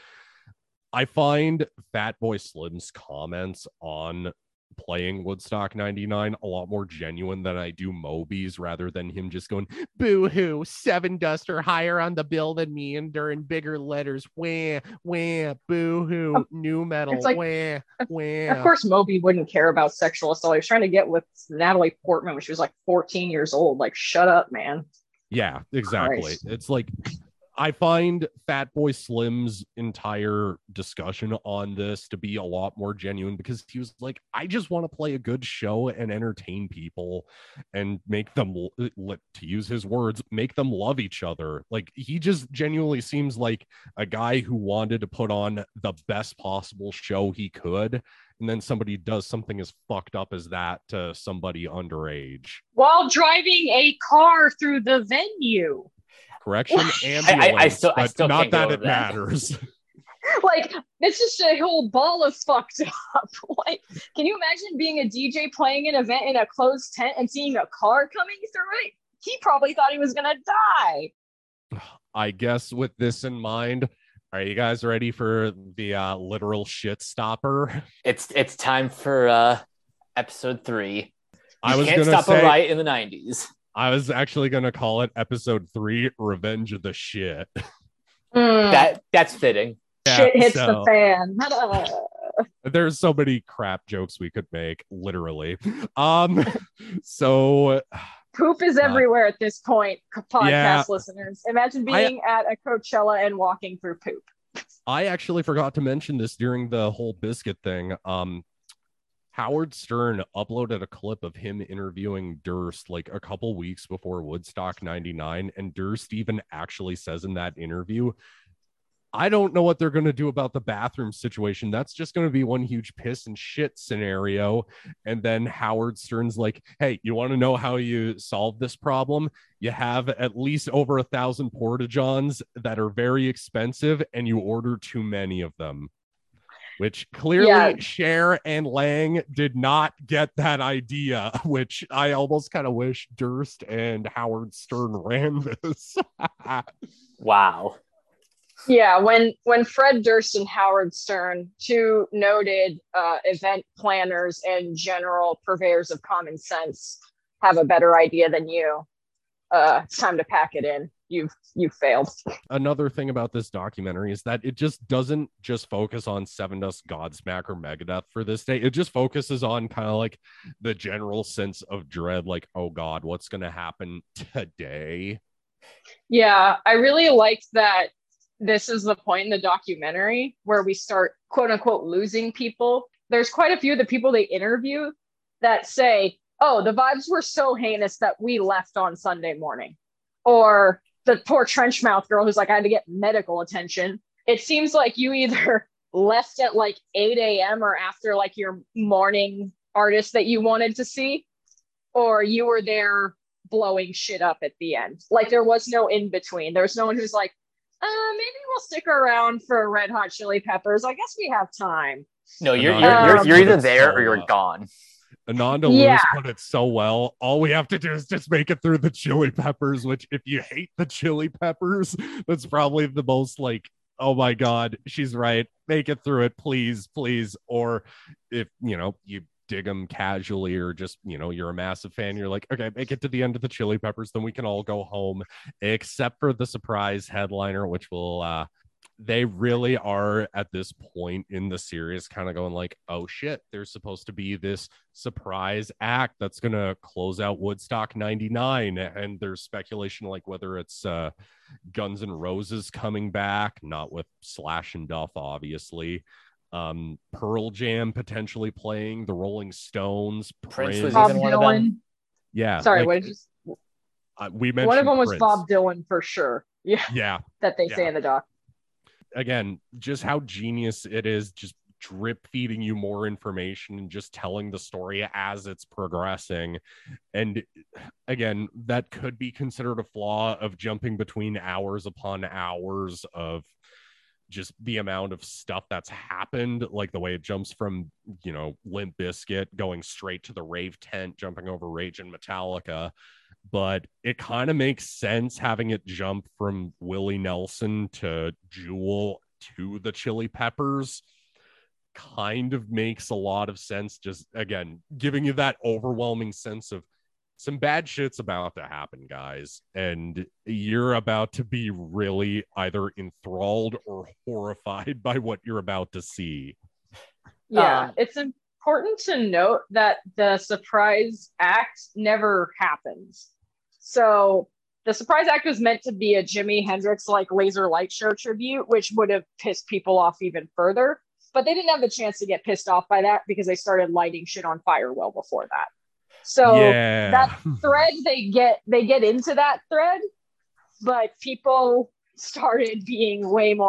I find Fatboy Slim's comments on playing Woodstock 99 a lot more genuine than I do Moby's, rather than him just going, boo-hoo, Seven Dust are higher on the bill than me and they're in bigger letters, wah, wah, boo-hoo, new metal, like, wah, wah. Of course Moby wouldn't care about sexual assault. He was trying to get with Natalie Portman when she was like 14 years old. Like, shut up, man. Yeah, exactly. Christ. It's like, I find Fatboy Slim's entire discussion on this to be a lot more genuine because he was like, I just want to play a good show and entertain people and make them, to use his words, make them love each other. Like, he just genuinely seems like a guy who wanted to put on the best possible show he could. And then somebody does something as fucked up as that to somebody underage while driving a car through the venue. Correction, ambulance, I still not that it matters. Like, it's just a whole ball of fucked up. Like, can you imagine being a DJ playing an event in a closed tent and seeing a car coming through it? He probably thought he was gonna die. I guess with this in mind, are you guys ready for the literal shit stopper? It's time for episode 3. I was can't stop a riot in the 90s. I was actually going to call it episode 3, Revenge of the Shit. That's fitting. Yeah, shit hits the fan. There's so many crap jokes we could make, literally. So poop is everywhere at this point, podcast listeners. Imagine being at a Coachella and walking through poop. I actually forgot to mention this during the whole biscuit thing. Howard Stern uploaded a clip of him interviewing Durst like a couple weeks before Woodstock 99, and Durst even actually says in that interview, I don't know what they're going to do about the bathroom situation. That's just going to be one huge piss and shit scenario. And then Howard Stern's like, hey, you want to know how you solve this problem? You have at least over 1,000 porta-johns that are very expensive, and you order too many of them. which clearly Yeah. Cher and Lang did not get that idea, which I almost kind of wish Durst and Howard Stern ran this. Wow. Yeah, when Fred Durst and Howard Stern, two noted event planners and general purveyors of common sense, have a better idea than you, it's time to pack it in. You've failed. Another thing about this documentary is that it just doesn't just focus on Sevendust, Godsmack, or Megadeth for this day. It just focuses on kind of like the general sense of dread, like, oh God, what's going to happen today? Yeah, I really liked that this is the point in the documentary where we start, quote unquote, losing people. There's quite a few of the people they interview that say, oh, the vibes were so heinous that we left on Sunday morning. Or the poor trench mouth girl who's like, I had to get medical attention. It seems like you either left at like 8 a.m. or after like your morning artist that you wanted to see, or you were there blowing shit up at the end. Like there was no in between. There was no one who's like, maybe we'll stick around for Red Hot Chili Peppers. I guess we have time. No, you're Ananda you're either put it there so or you're well. gone. Ananda Yeah. Lewis put it so well. All we have to do is just make it through the Chili Peppers, which if you hate the Chili Peppers, that's probably the most like, oh my God, she's right. Make it through it, please, please. Or if, you dig them casually or just, you're a massive fan, you're like, okay, make it to the end of the Chili Peppers, then we can all go home, except for the surprise headliner, which will, they really are at this point in the series kind of going like, oh shit, there's supposed to be this surprise act that's going to close out Woodstock 99. And there's speculation like whether it's Guns N' Roses coming back, not with Slash and Duff, obviously. Pearl Jam potentially playing, the Rolling Stones, Prince was Bob even one of them. Dylan. Yeah. Sorry, like, what did you? we mentioned One of them was Prince. Bob Dylan for sure. Yeah, Yeah. that they say in the doc. Again, just how genius it is, just drip feeding you more information and just telling the story as it's progressing. And again, that could be considered a flaw of jumping between hours upon hours of just the amount of stuff that's happened, like the way it jumps from, Limp Bizkit going straight to the rave tent, jumping over Rage and Metallica. But it kind of makes sense having it jump from Willie Nelson to Jewel to the Chili Peppers. Kind of makes a lot of sense. Just, again, giving you that overwhelming sense of some bad shit's about to happen, guys. And you're about to be really either enthralled or horrified by what you're about to see. Yeah, it's important to note that the surprise act never happens. So the surprise act was meant to be a Jimi Hendrix like laser light show tribute, which would have pissed people off even further. But they didn't have the chance to get pissed off by that because they started lighting shit on fire well before that. So that thread, they get into that thread, but people started being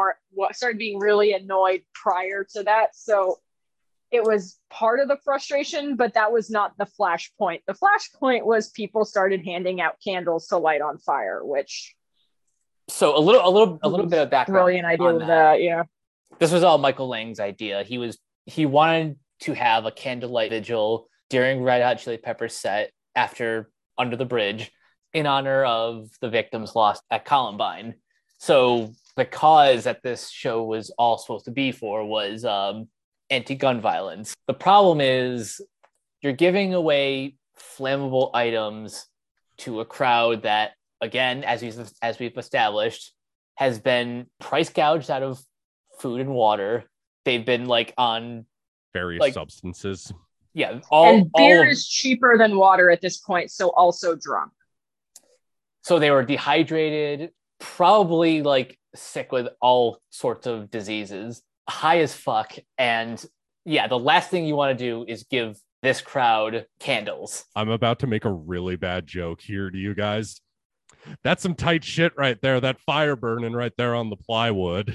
really annoyed prior to that. So it was part of the frustration, but that was not the flashpoint. The flashpoint was people started handing out candles to light on fire, which. So a little bit of background. Brilliant idea with that, yeah. This was all Michael Lang's idea. He wanted to have a candlelight vigil during Red Hot Chili Peppers set after Under the Bridge in honor of the victims lost at Columbine. So the cause that this show was all supposed to be for was anti-gun violence. The problem is you're giving away flammable items to a crowd that, again, as we've established, has been price gouged out of food and water. They've been on various substances. Yeah, beer is cheaper than water at this point, so also drunk. So they were dehydrated, probably sick with all sorts of diseases, high as fuck. And yeah, the last thing you want to do is give this crowd candles. I'm about to make a really bad joke here to you guys. That's some tight shit right there. That fire burning right there on the plywood.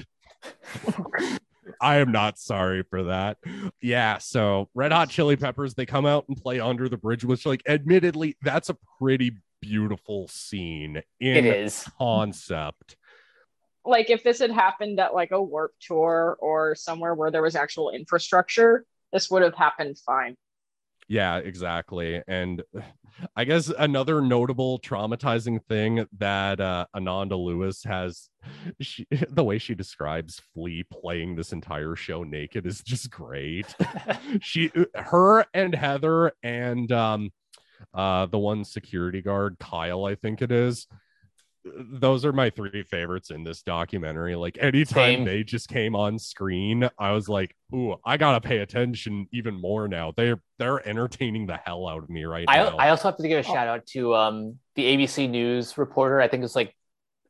I am not sorry for that. Yeah, so Red Hot Chili Peppers, they come out and play Under the Bridge, which, admittedly, that's a pretty beautiful scene in it is. Concept. like if this had happened at like a Warped Tour or somewhere where there was actual infrastructure, this would have happened fine. Yeah, exactly. And I guess another notable traumatizing thing that Ananda Lewis has, the way she describes Flea playing this entire show naked is just great. Her and Heather and the one security guard, Kyle, I think it is, those are my three favorites in this documentary. Like anytime they just came on screen, I was like, ooh, I gotta pay attention even more now. They're entertaining the hell out of me right now. I also have to give a shout out to the ABC News reporter. I think it's like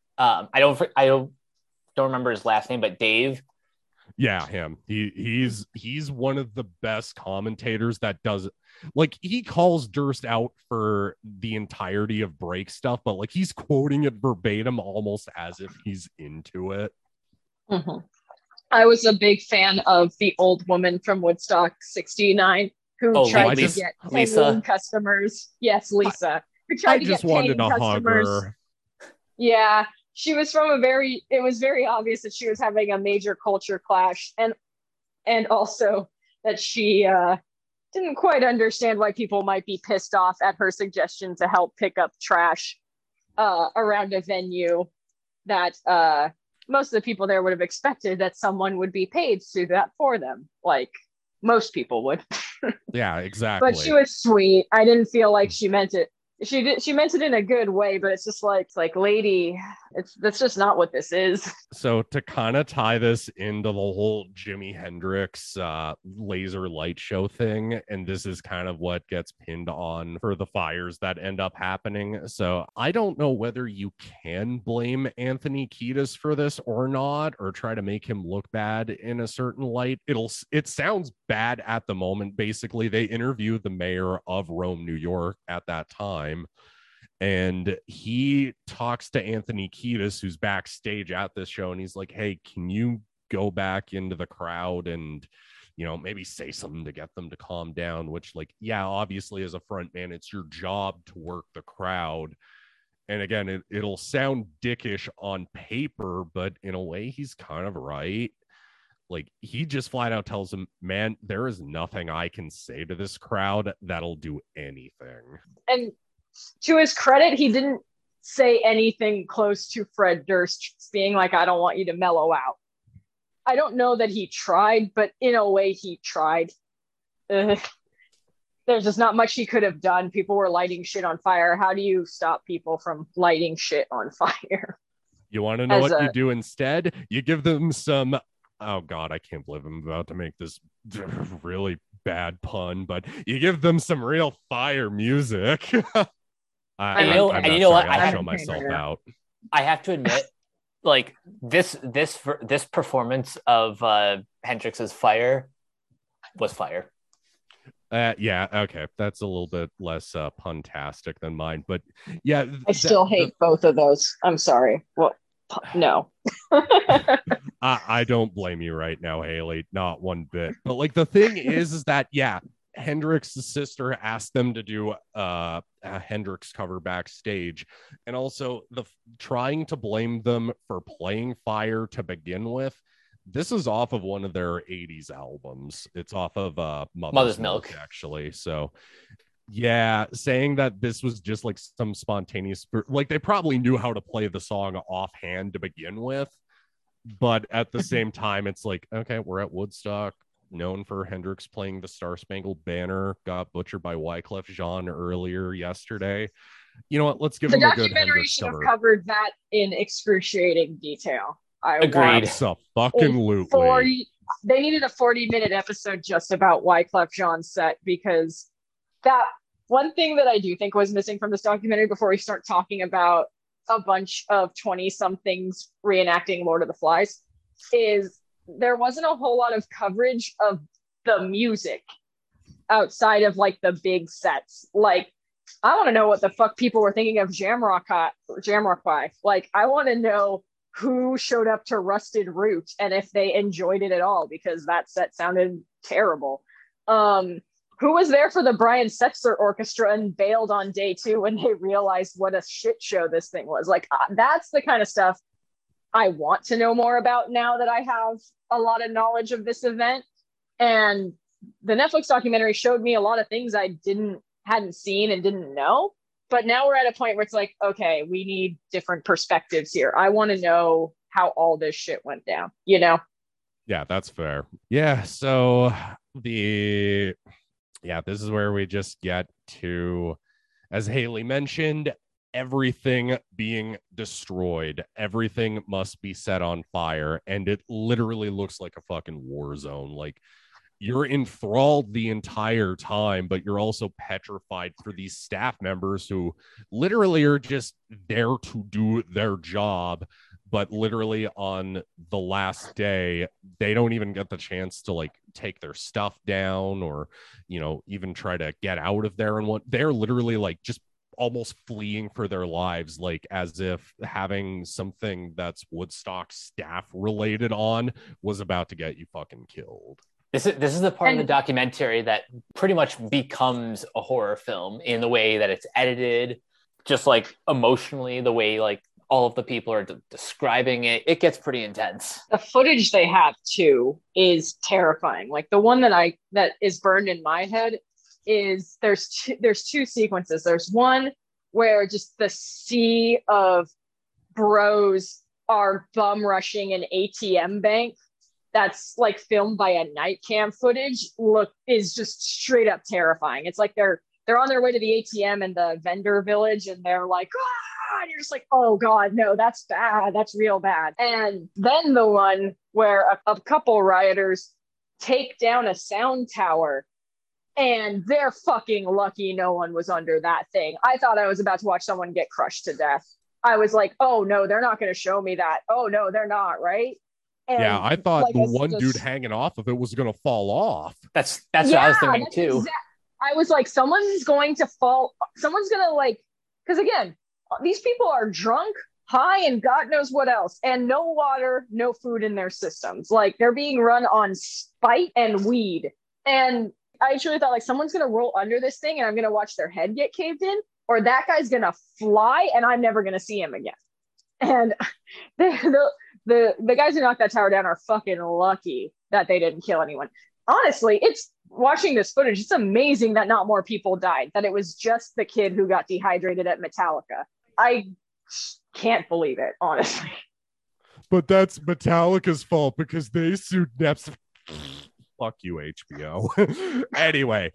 I don't remember his last name, but Dave. Yeah, him. He's one of the best commentators that does, like, he calls Durst out for the entirety of break stuff, but like he's quoting it verbatim almost as if he's into it. Mm-hmm. I was a big fan of the old woman from Woodstock 69 who tried to get Lisa customers. Yes, Lisa. Who tried to get paying customers. Yeah. She was from it was very obvious that she was having a major culture clash, and also that she didn't quite understand why people might be pissed off at her suggestion to help pick up trash around a venue that most of the people there would have expected that someone would be paid to do that for them, like most people would. Yeah, exactly. But she was sweet. I didn't feel like she meant it. She meant it in a good way, but it's just like, lady, that's just not what this is. So to kind of tie this into the whole Jimi Hendrix laser light show thing, and this is kind of what gets pinned on for the fires that end up happening. So I don't know whether you can blame Anthony Kiedis for this or not, or try to make him look bad in a certain light. It sounds bad at the moment. Basically, they interviewed the mayor of Rome, New York at that time, and he talks to Anthony Kiedis, who's backstage at this show, and he's like, hey, can you go back into the crowd and, you know, maybe say something to get them to calm down? Which, like, yeah, obviously as a front man, it's your job to work the crowd. And again, it'll sound dickish on paper, but in a way he's kind of right. Like, he just flat out tells him, man, there is nothing I can say to this crowd that'll do anything. And to his credit, he didn't say anything close to Fred Durst being like, I don't want you to mellow out. I don't know that he tried, but in a way he tried. There's just not much he could have done. People were lighting shit on fire. How do you stop people from lighting shit on fire? You want to know what you do instead? You give them some, oh God, I can't believe I'm about to make this really bad pun, but you give them some real fire music. I'm you know what? I'll show myself out. I have to admit, like this performance of Hendrix's Fire was fire. Yeah, okay, that's a little bit less puntastic than mine, but yeah, I still hate both of those. I'm sorry. Well, no. I don't blame you right now, Haley, not one bit. But like the thing is that, yeah, Hendrix's sister asked them to do a Hendrix cover backstage, and also trying to blame them for playing Fire to begin with. This is off of one of their 80s albums. It's off of Mother's Milk, actually. So yeah, saying that this was just like some spontaneous, like they probably knew how to play the song offhand to begin with, but at the same time, it's like, okay, we're at Woodstock, known for Hendrix playing the Star Spangled Banner, got butchered by Wyclef Jean earlier yesterday. You know what? Let's give him a good Hendrix should have covered that in excruciating detail. I agreed. Absolutely. They needed a 40-minute episode just about Wyclef Jean's set, because that one thing that I do think was missing from this documentary before we start talking about a bunch of 20-somethings reenacting Lord of the Flies is there wasn't a whole lot of coverage of the music outside of like the big sets. Like, I want to know what the fuck people were thinking of Jamiroquai. Like, I want to know who showed up to Rusted Root and if they enjoyed it at all, because that set sounded terrible. Who was there for the Brian Setzer Orchestra and bailed on day 2 when they realized what a shit show this thing was? Like, that's the kind of stuff I want to know more about now that I have a lot of knowledge of this event. And the Netflix documentary showed me a lot of things I hadn't seen and didn't know. But now we're at a point where it's like, okay, we need different perspectives here. I want to know how all this shit went down, you know? Yeah, that's fair. Yeah, so this is where we just get to, as Haley mentioned, everything being destroyed. Everything must be set on fire, and it literally looks like a fucking war zone. Like, you're enthralled the entire time, but you're also petrified for these staff members who literally are just there to do their job. But literally on the last day, they don't even get the chance to like take their stuff down or, you know, even try to get out of there. And what they're literally like just almost fleeing for their lives, like as if having something that's Woodstock staff related on was about to get you fucking killed. This is the part of the documentary that pretty much becomes a horror film in the way that it's edited, just like emotionally, the way like all of the people are describing it. It gets pretty intense. The footage they have too is terrifying. Like the one that is burned in my head is there's two sequences. There's one where just the sea of bros are bum rushing an ATM bank that's like filmed by a night cam footage is just straight up terrifying. It's like they're on their way to the ATM in the vendor village and they're like, ah, and you're just like, oh God, no, that's bad. That's real bad. And then the one where a couple rioters take down a sound tower and they're fucking lucky no one was under that thing. I thought I was about to watch someone get crushed to death. I was like, oh no, they're not going to show me that. Oh no, they're not, right? And yeah, I thought like, the one dude hanging off of it was going to fall off. That's what I was thinking too. I was like, someone's going to fall. Someone's going to like, because again, these people are drunk, high, and God knows what else, and no water, no food in their systems. Like they're being run on spite and weed. And I truly thought like someone's going to roll under this thing and I'm going to watch their head get caved in, or that guy's going to fly and I'm never going to see him again. And the guys who knocked that tower down are fucking lucky that they didn't kill anyone. Honestly, it's watching this footage, it's amazing that not more people died, that it was just the kid who got dehydrated at Metallica. I can't believe it, honestly. But that's Metallica's fault because they sued Neptune. Fuck you, HBO. Anyway,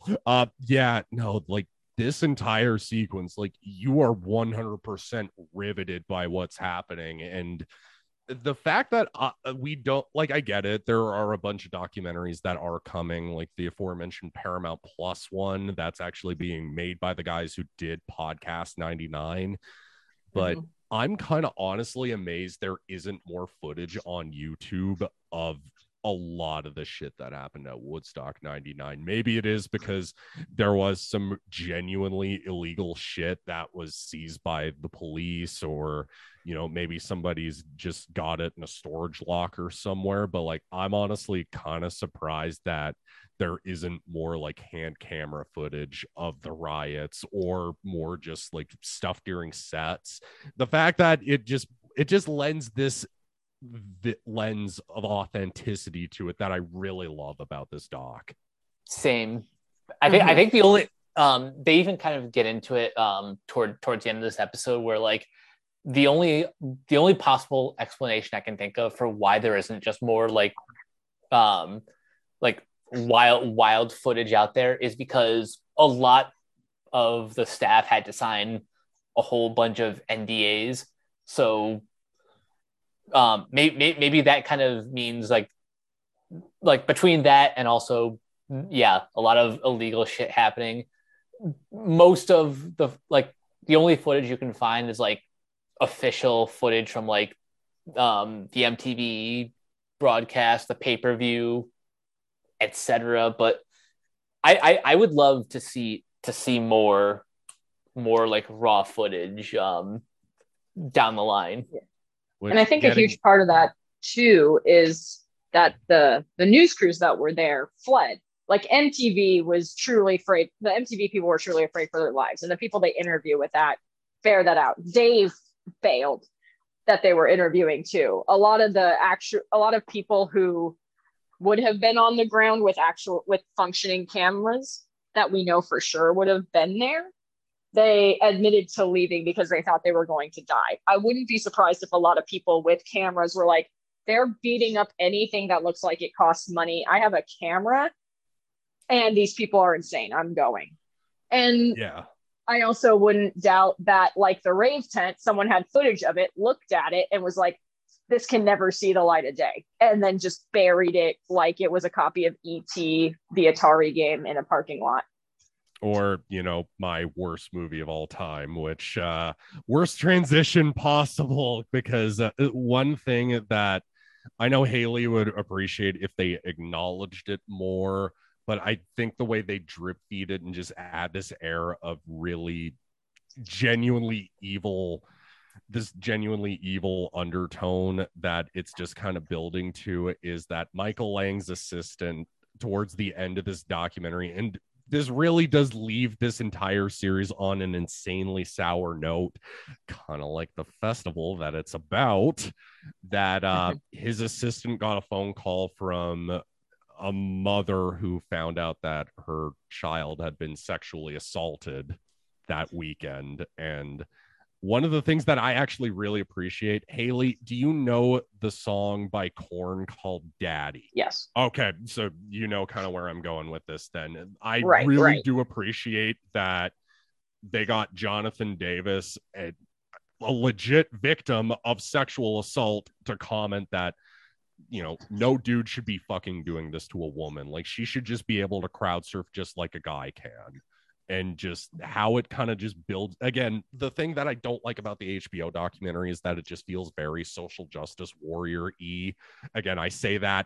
like this entire sequence, like you are 100% riveted by what's happening. And the fact that we don't, like, I get it. There are a bunch of documentaries that are coming, like the aforementioned Paramount Plus one that's actually being made by the guys who did Podcast 99. But I'm kind of honestly amazed there isn't more footage on YouTube of a lot of the shit that happened at Woodstock 99. Maybe it is because there was some genuinely illegal shit that was seized by the police, or, you know, maybe somebody's just got it in a storage locker somewhere. But like, I'm honestly kind of surprised that there isn't more like hand camera footage of the riots, or more just like stuff during sets. The fact that it just lends this the lens of authenticity to it that I really love about this doc. Same. I think the only they even kind of get into it towards the end of this episode, where like the only possible explanation I can think of for why there isn't just more like wild footage out there is because a lot of the staff had to sign a whole bunch of NDAs. So maybe that kind of means like between that and also a lot of illegal shit happening, most of the only footage you can find is like official footage from like the MTV broadcast, the pay-per-view, etc. But I would love to see more like raw footage down the line. Yeah. And I think a huge part of that too is that the news crews that were there fled. Like MTV was truly afraid. The MTV people were truly afraid for their lives, and the people they interview with that bear that out. Dave bailed. that they were interviewing too. A lot of people who would have been on the ground with functioning cameras that we know for sure would have been there, they admitted to leaving because they thought they were going to die. I wouldn't be surprised if a lot of people with cameras were like, they're beating up anything that looks like it costs money. I have a camera and these people are insane. I'm going. And Yeah. I also wouldn't doubt that, like the rave tent, someone had footage of it, looked at it, and was like, this can never see the light of day. And then just buried it like it was a copy of E.T., the Atari game, in a parking lot. Or, my worst movie of all time, which worst transition possible, because one thing that I know Haley would appreciate if they acknowledged it more, but I think the way they drip feed it and just add this air of really genuinely evil undertone that it's just kind of building to is that Michael Lang's assistant towards the end of this documentary, and this really does leave this entire series on an insanely sour note, kind of like the festival that it's about, that his assistant got a phone call from a mother who found out that her child had been sexually assaulted that weekend. And one of the things that I actually really appreciate, Haley, do you know the song by Korn called Daddy? Yes. Okay, so you know kind of where I'm going with this then. I Right. really do appreciate that they got Jonathan Davis, a legit victim of sexual assault, to comment that, no dude should be fucking doing this to a woman. Like, she should just be able to crowd surf just like a guy can. And just how it kind of just builds. Again, the thing that I don't like about the HBO documentary is that it just feels very social justice warrior-y. Again, I say that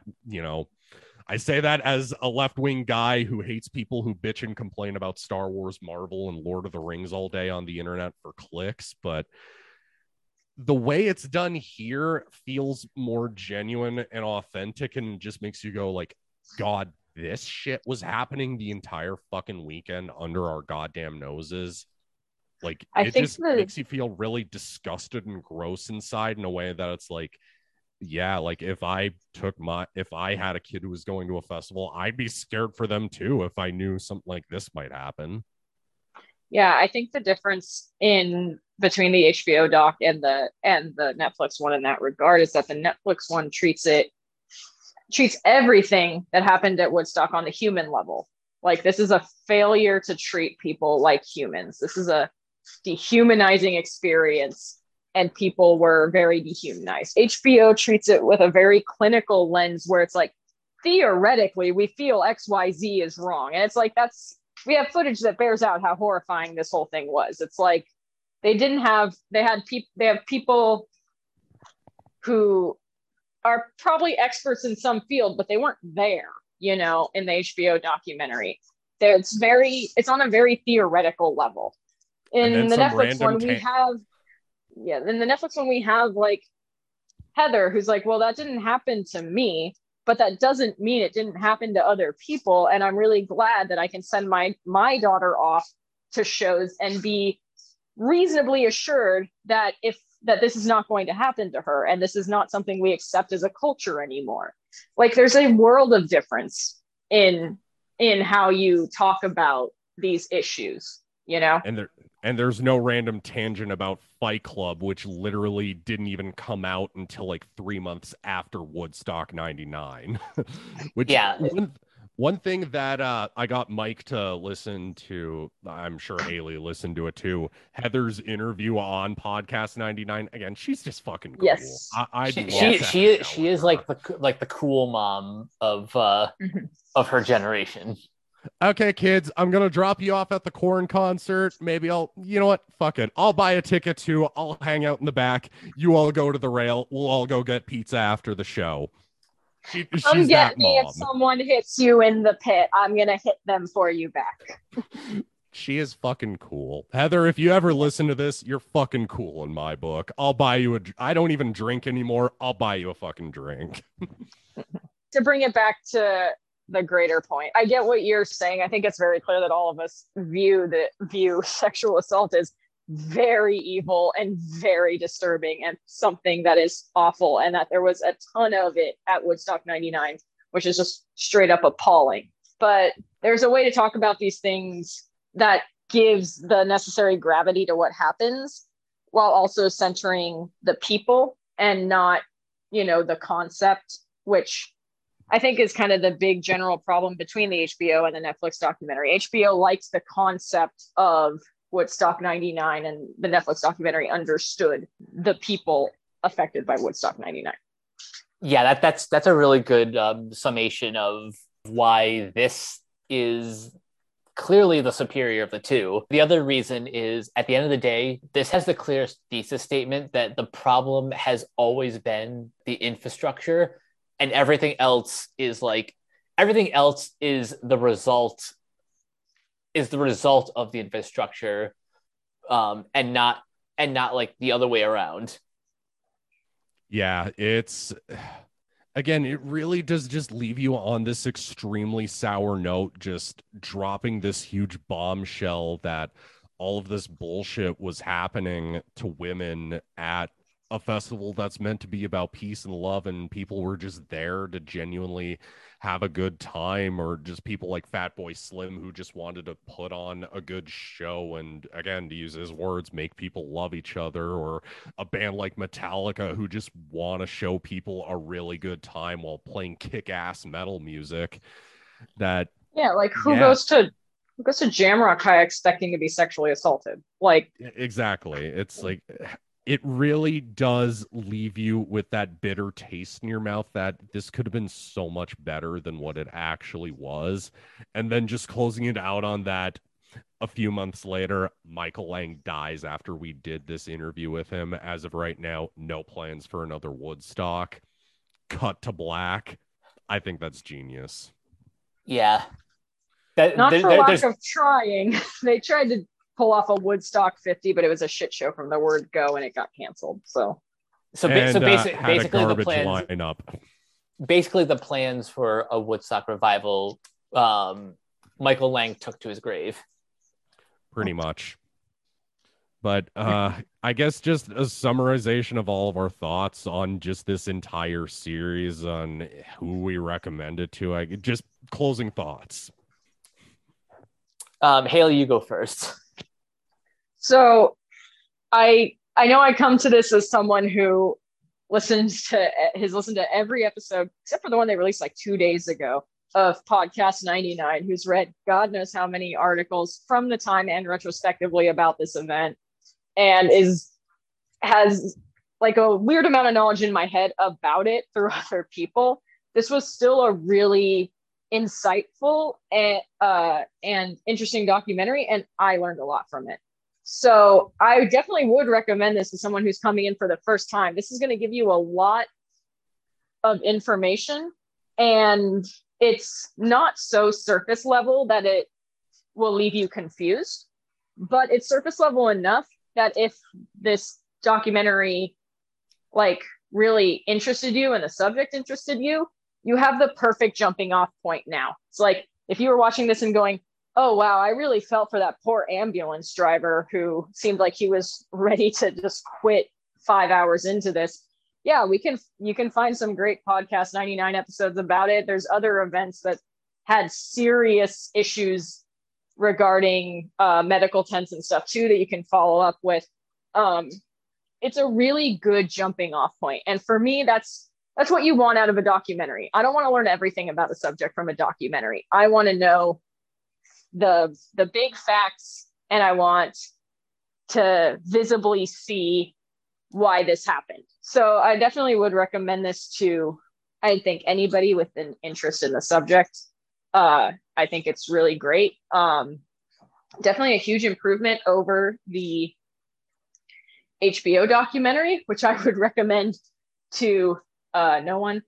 as a left-wing guy who hates people who bitch and complain about Star Wars, Marvel, and Lord of the Rings all day on the internet for clicks. But the way it's done here feels more genuine and authentic, and just makes you go like, God, this shit was happening the entire fucking weekend under our goddamn noses. Like, it just makes you feel really disgusted and gross inside in a way that it's like, yeah, like if I had a kid who was going to a festival, I'd be scared for them too if I knew something like this might happen. Yeah, I think the difference between the HBO doc and the Netflix one in that regard is that the Netflix one treats everything that happened at Woodstock on the human level. Like, this is a failure to treat people like humans. This is a dehumanizing experience, and people were very dehumanized. HBO treats it with a very clinical lens where it's like, theoretically, we feel XYZ is wrong. And it's like, we have footage that bears out how horrifying this whole thing was. It's like, they have people who are probably experts in some field, but they weren't there, in the HBO documentary. It's on a very theoretical level. In the Netflix one, we have like Heather, who's like, well, that didn't happen to me, but that doesn't mean it didn't happen to other people. And I'm really glad that I can send my daughter off to shows and be reasonably assured that this is not going to happen to her, and this is not something we accept as a culture anymore. Like, there's a world of difference in how you talk about these issues, And there's no random tangent about Fight Club, which literally didn't even come out until like 3 months after Woodstock 99. Which, yeah. One thing that I got Mike to listen to, I'm sure Haley listened to it too, Heather's interview on Podcast 99. Again, she's just fucking cool. Yes. She is like the cool mom of her generation. Okay, kids, I'm going to drop you off at the Korn concert. Maybe you know what? Fuck it. I'll buy a ticket too. I'll hang out in the back. You all go to the rail. We'll all go get pizza after the show. Come get me if someone hits you in the pit. I'm going to hit them for you back. She is fucking cool. Heather, if you ever listen to this, you're fucking cool in my book. I'll buy you I don't even drink anymore. I'll buy you a fucking drink. To bring it back to the greater point, I get what you're saying. I think it's very clear that all of us view sexual assault as very evil and very disturbing and something that is awful, and that there was a ton of it at Woodstock 99, which is just straight up appalling. But there's a way to talk about these things that gives the necessary gravity to what happens while also centering the people and not, the concept, which I think is kind of the big general problem between the HBO and the Netflix documentary. HBO likes the concept of Woodstock 99, and the Netflix documentary understood the people affected by Woodstock 99. Yeah, that's a really good summation of why this is clearly the superior of the two. The other reason is, at the end of the day, this has the clearest thesis statement that the problem has always been the infrastructure, and everything else is the result of the infrastructure, and not like the other way around. Yeah, it's, again, it really does just leave you on this extremely sour note, just dropping this huge bombshell that all of this bullshit was happening to women at a festival that's meant to be about peace and love, and people were just there to genuinely have a good time, or just people like Fatboy Slim who just wanted to put on a good show and, again, to use his words, make people love each other, or a band like Metallica who just want to show people a really good time while playing kick-ass metal music. That who goes to Jamrock High expecting to be sexually assaulted? Like, exactly. It's like, it really does leave you with that bitter taste in your mouth that this could have been so much better than what it actually was. And then just closing it out on that, a few months later, Michael Lang dies after we did this interview with him. As of right now, no plans for another Woodstock. Cut to black. I think that's genius. Yeah. Not for lack of trying. They tried to pull off a Woodstock 50, but it was a shit show from the word go, and it got canceled. So basically the plans lineup. Basically the plans for a Woodstock revival, Michael Lang took to his grave. Pretty much. But I guess just a summarization of all of our thoughts on just this entire series, on who we recommend it to. Just closing thoughts. Haley, you go first. So I know I come to this as someone who has listened to every episode except for the one they released like 2 days ago of Podcast 99, who's read God knows how many articles from the time and retrospectively about this event, and has like a weird amount of knowledge in my head about it through other people. This was still a really insightful and interesting documentary, and I learned a lot from it. So I definitely would recommend this to someone who's coming in for the first time. This is going to give you a lot of information, and it's not so surface level that it will leave you confused, but it's surface level enough that if this documentary like really interested you and the subject interested you, you have the perfect jumping off point now. It's like if you were watching this and going, oh, wow, I really felt for that poor ambulance driver who seemed like he was ready to just quit 5 hours into this. Yeah, you can find some great Podcast 99 episodes about it. There's other events that had serious issues regarding medical tents and stuff too that you can follow up with. It's a really good jumping off point. And for me, that's what you want out of a documentary. I don't want to learn everything about a subject from a documentary. I want to know the big facts, and I want to visibly see why this happened. So I definitely would recommend this to, I think, anybody with an interest in the subject. I think it's really great. Definitely a huge improvement over the HBO documentary, which I would recommend to no one.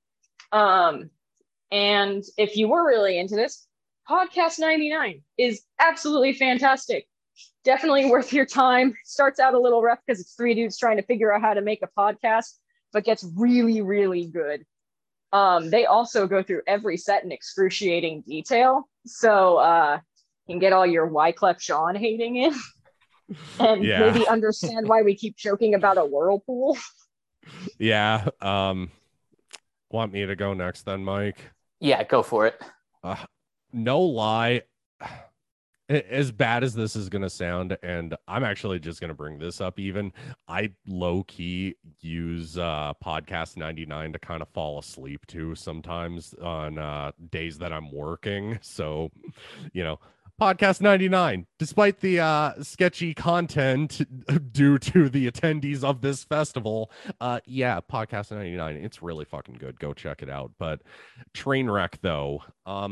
And if you were really into this, Podcast 99 is absolutely fantastic. Definitely worth your time. Starts out a little rough because it's three dudes trying to figure out how to make a podcast, but gets really, really good. They also go through every set in excruciating detail. So you can get all your Wyclef Jean hating in. and Yeah. maybe understand why we keep joking about a whirlpool. Yeah. Want me to go next then, Mike? Yeah, go for it. No lie, as bad as this is going to sound, and I'm actually just going to bring this up even, I low-key use Podcast 99 to kind of fall asleep to sometimes on days that I'm working. So, Podcast 99, despite the sketchy content due to the attendees of this festival, Podcast 99, it's really fucking good. Go check it out. But Trainwreck, though,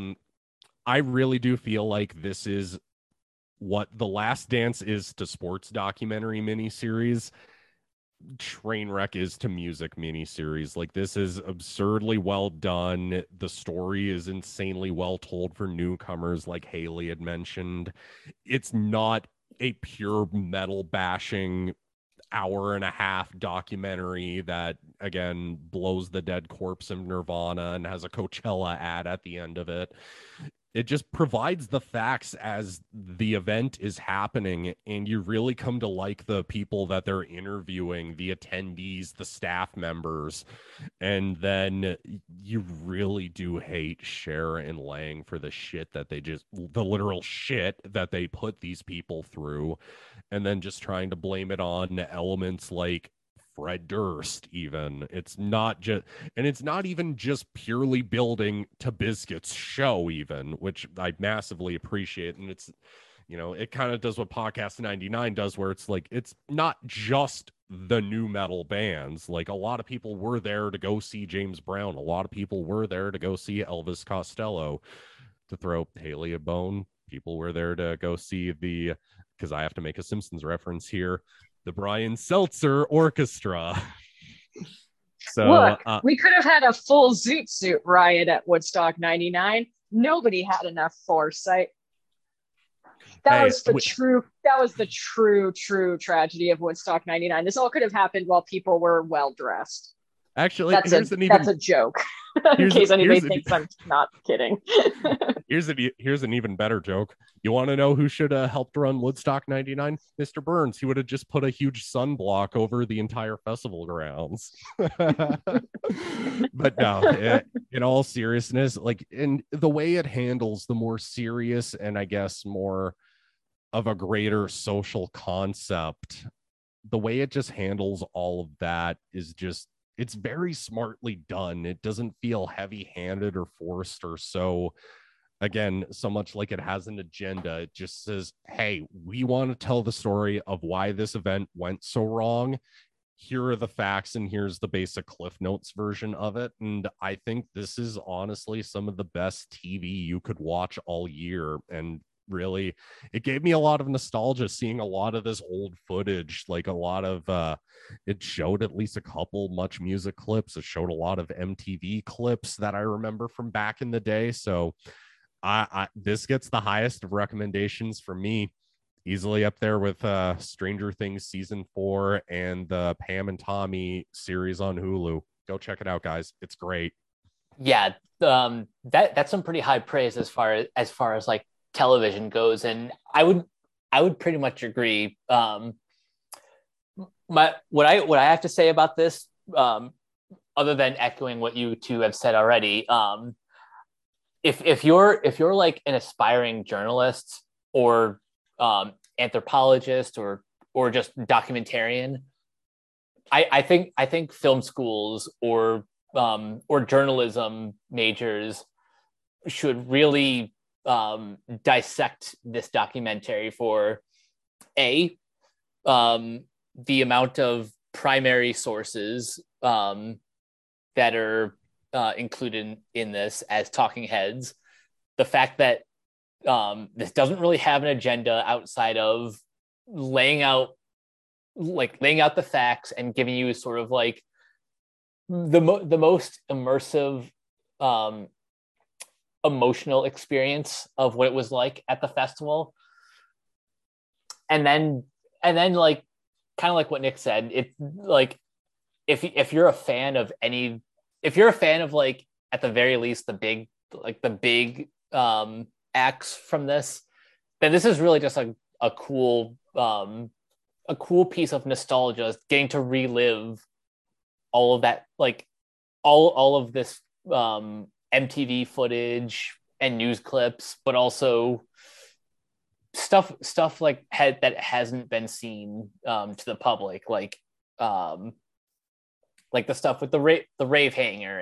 I really do feel like this is what The Last Dance is to sports documentary miniseries. Trainwreck is to music miniseries. Like, this is absurdly well done. The story is insanely well told for newcomers, like Haley had mentioned. It's not a pure metal bashing hour and a half documentary that again blows the dead corpse of Nirvana and has a Coachella ad at the end of it. It just provides the facts as the event is happening, and you really come to like the people that they're interviewing, the attendees, the staff members, and then you really do hate Cher and Lang for the shit that the literal shit that they put these people through, and then just trying to blame it on elements like Fred Durst. Even it's not even just purely building to Biscuit's show, even, which I massively appreciate. And it's, it kind of does what Podcast 99 does, where it's like, it's not just the new metal bands. Like, a lot of people were there to go see James Brown, a lot of people were there to go see Elvis Costello. To throw Haley a bone, people were there to go see because I have to make a Simpsons reference here, the Brian Seltzer Orchestra. So look, we could have had a full Zoot Suit riot at Woodstock 99. Nobody had enough foresight. That was the true tragedy of Woodstock 99. This all could have happened while people were well dressed. Actually, that's a joke. In case anybody thinks I'm not kidding. Here's an even better joke. You want to know who should have helped run Woodstock 99? Mr. Burns. He would have just put a huge sunblock over the entire festival grounds. But no, in all seriousness, like, in the way it handles the more serious and I guess more of a greater social concept, the way it just handles all of that is just, it's very smartly done. It doesn't feel heavy-handed or forced or so much like it has an agenda. It just says, hey, we want to tell the story of why this event went so wrong. Here are the facts, and here's the basic Cliff Notes version of it. And I think this is honestly some of the best TV you could watch all year. And really, it gave me a lot of nostalgia seeing a lot of this old footage. Like, a lot of it showed at least a couple Much Music clips. It showed a lot of MTV clips that I remember from back in the day. So this gets the highest of recommendations for me, easily up there with Stranger Things season 4 and the Pam and Tommy series on Hulu. Go check it out, guys. It's great. Yeah, that's some pretty high praise as far as like television goes, and I would pretty much agree. What I have to say about this, other than echoing what you two have said already, if you're like an aspiring journalist or anthropologist or just documentarian, I think film schools or journalism majors should really dissect this documentary for the amount of primary sources that are included in this as talking heads, the fact that this doesn't really have an agenda outside of laying out the facts and giving you sort of like the most immersive emotional experience of what it was like at the festival. And then like, kind of like what Nick said, it like, if you're a fan of like, at the very least, the big acts from this, then this is really just a cool piece of nostalgia, getting to relive all of that, like all of this MTV footage and news clips, but also stuff like that hasn't been seen to the public, like the stuff with the rave hanger,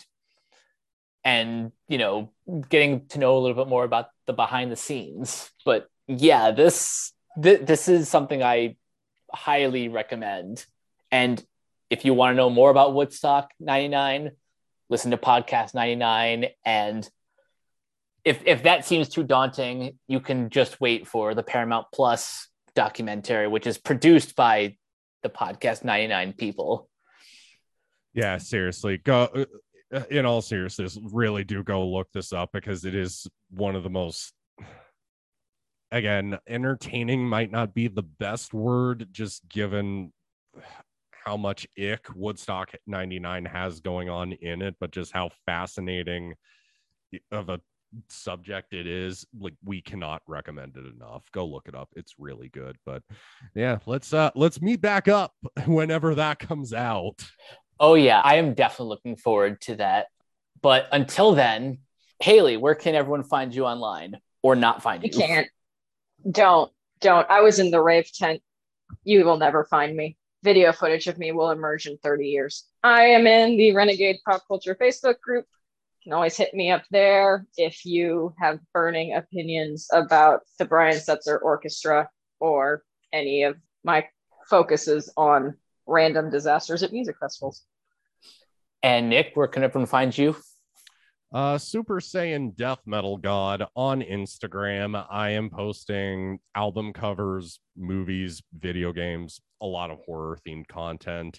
and getting to know a little bit more about the behind the scenes. But yeah, this is something I highly recommend. And if you want to know more about Woodstock 99, listen to Podcast 99. And if that seems too daunting, you can just wait for the Paramount Plus documentary, which is produced by the Podcast 99 people. Yeah, seriously. Go, in all seriousness, really do go look this up, because it is one of the most, again, entertaining might not be the best word, just given how much ick Woodstock 99 has going on in it, but just how fascinating of a subject it is. Like, we cannot recommend it enough. Go look it up. It's really good. But yeah, let's meet back up whenever that comes out. Oh yeah, I am definitely looking forward to that. But until then, Haley, where can everyone find you online, or not find you? You can't. Don't. I was in the rave tent. You will never find me. Video footage of me will emerge in 30 years. I am in the Renegade Pop Culture Facebook group. You can always hit me up there if you have burning opinions about the Brian Setzer Orchestra or any of my focuses on random disasters at music festivals. And Nick, where can everyone find you? Super Saiyan Death Metal God on Instagram. I am posting album covers, movies, video games, a lot of horror themed content.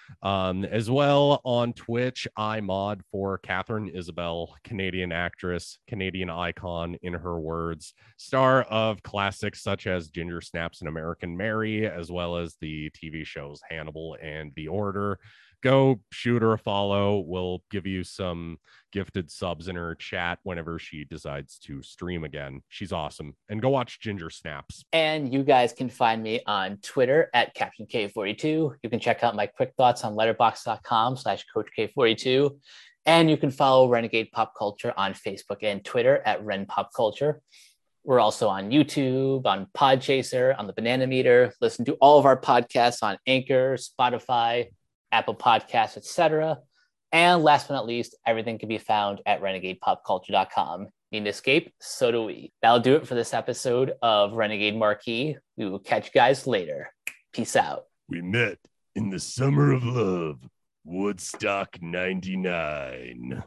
As well on Twitch, I mod for Catherine Isabel, Canadian actress, Canadian icon in her words, star of classics such as Ginger Snaps and American Mary, as well as the TV shows Hannibal and The Order. Go shoot her a follow. We'll give you some gifted subs in her chat whenever she decides to stream again. She's awesome. And go watch Ginger Snaps. And you guys can find me on Twitter at Captain K42. You can check out my quick thoughts on letterboxd.com/CoachK42. And you can follow Renegade Pop Culture on Facebook and Twitter at Ren Pop Culture. We're also on YouTube, on Podchaser, on the Banana Meter. Listen to all of our podcasts on Anchor, Spotify, Apple Podcasts, etc. And last but not least, everything can be found at renegadepopculture.com. Need an escape? So do we. That'll do it for this episode of Renegade Marquee. We will catch you guys later. Peace out. We met in the summer of love, Woodstock 99.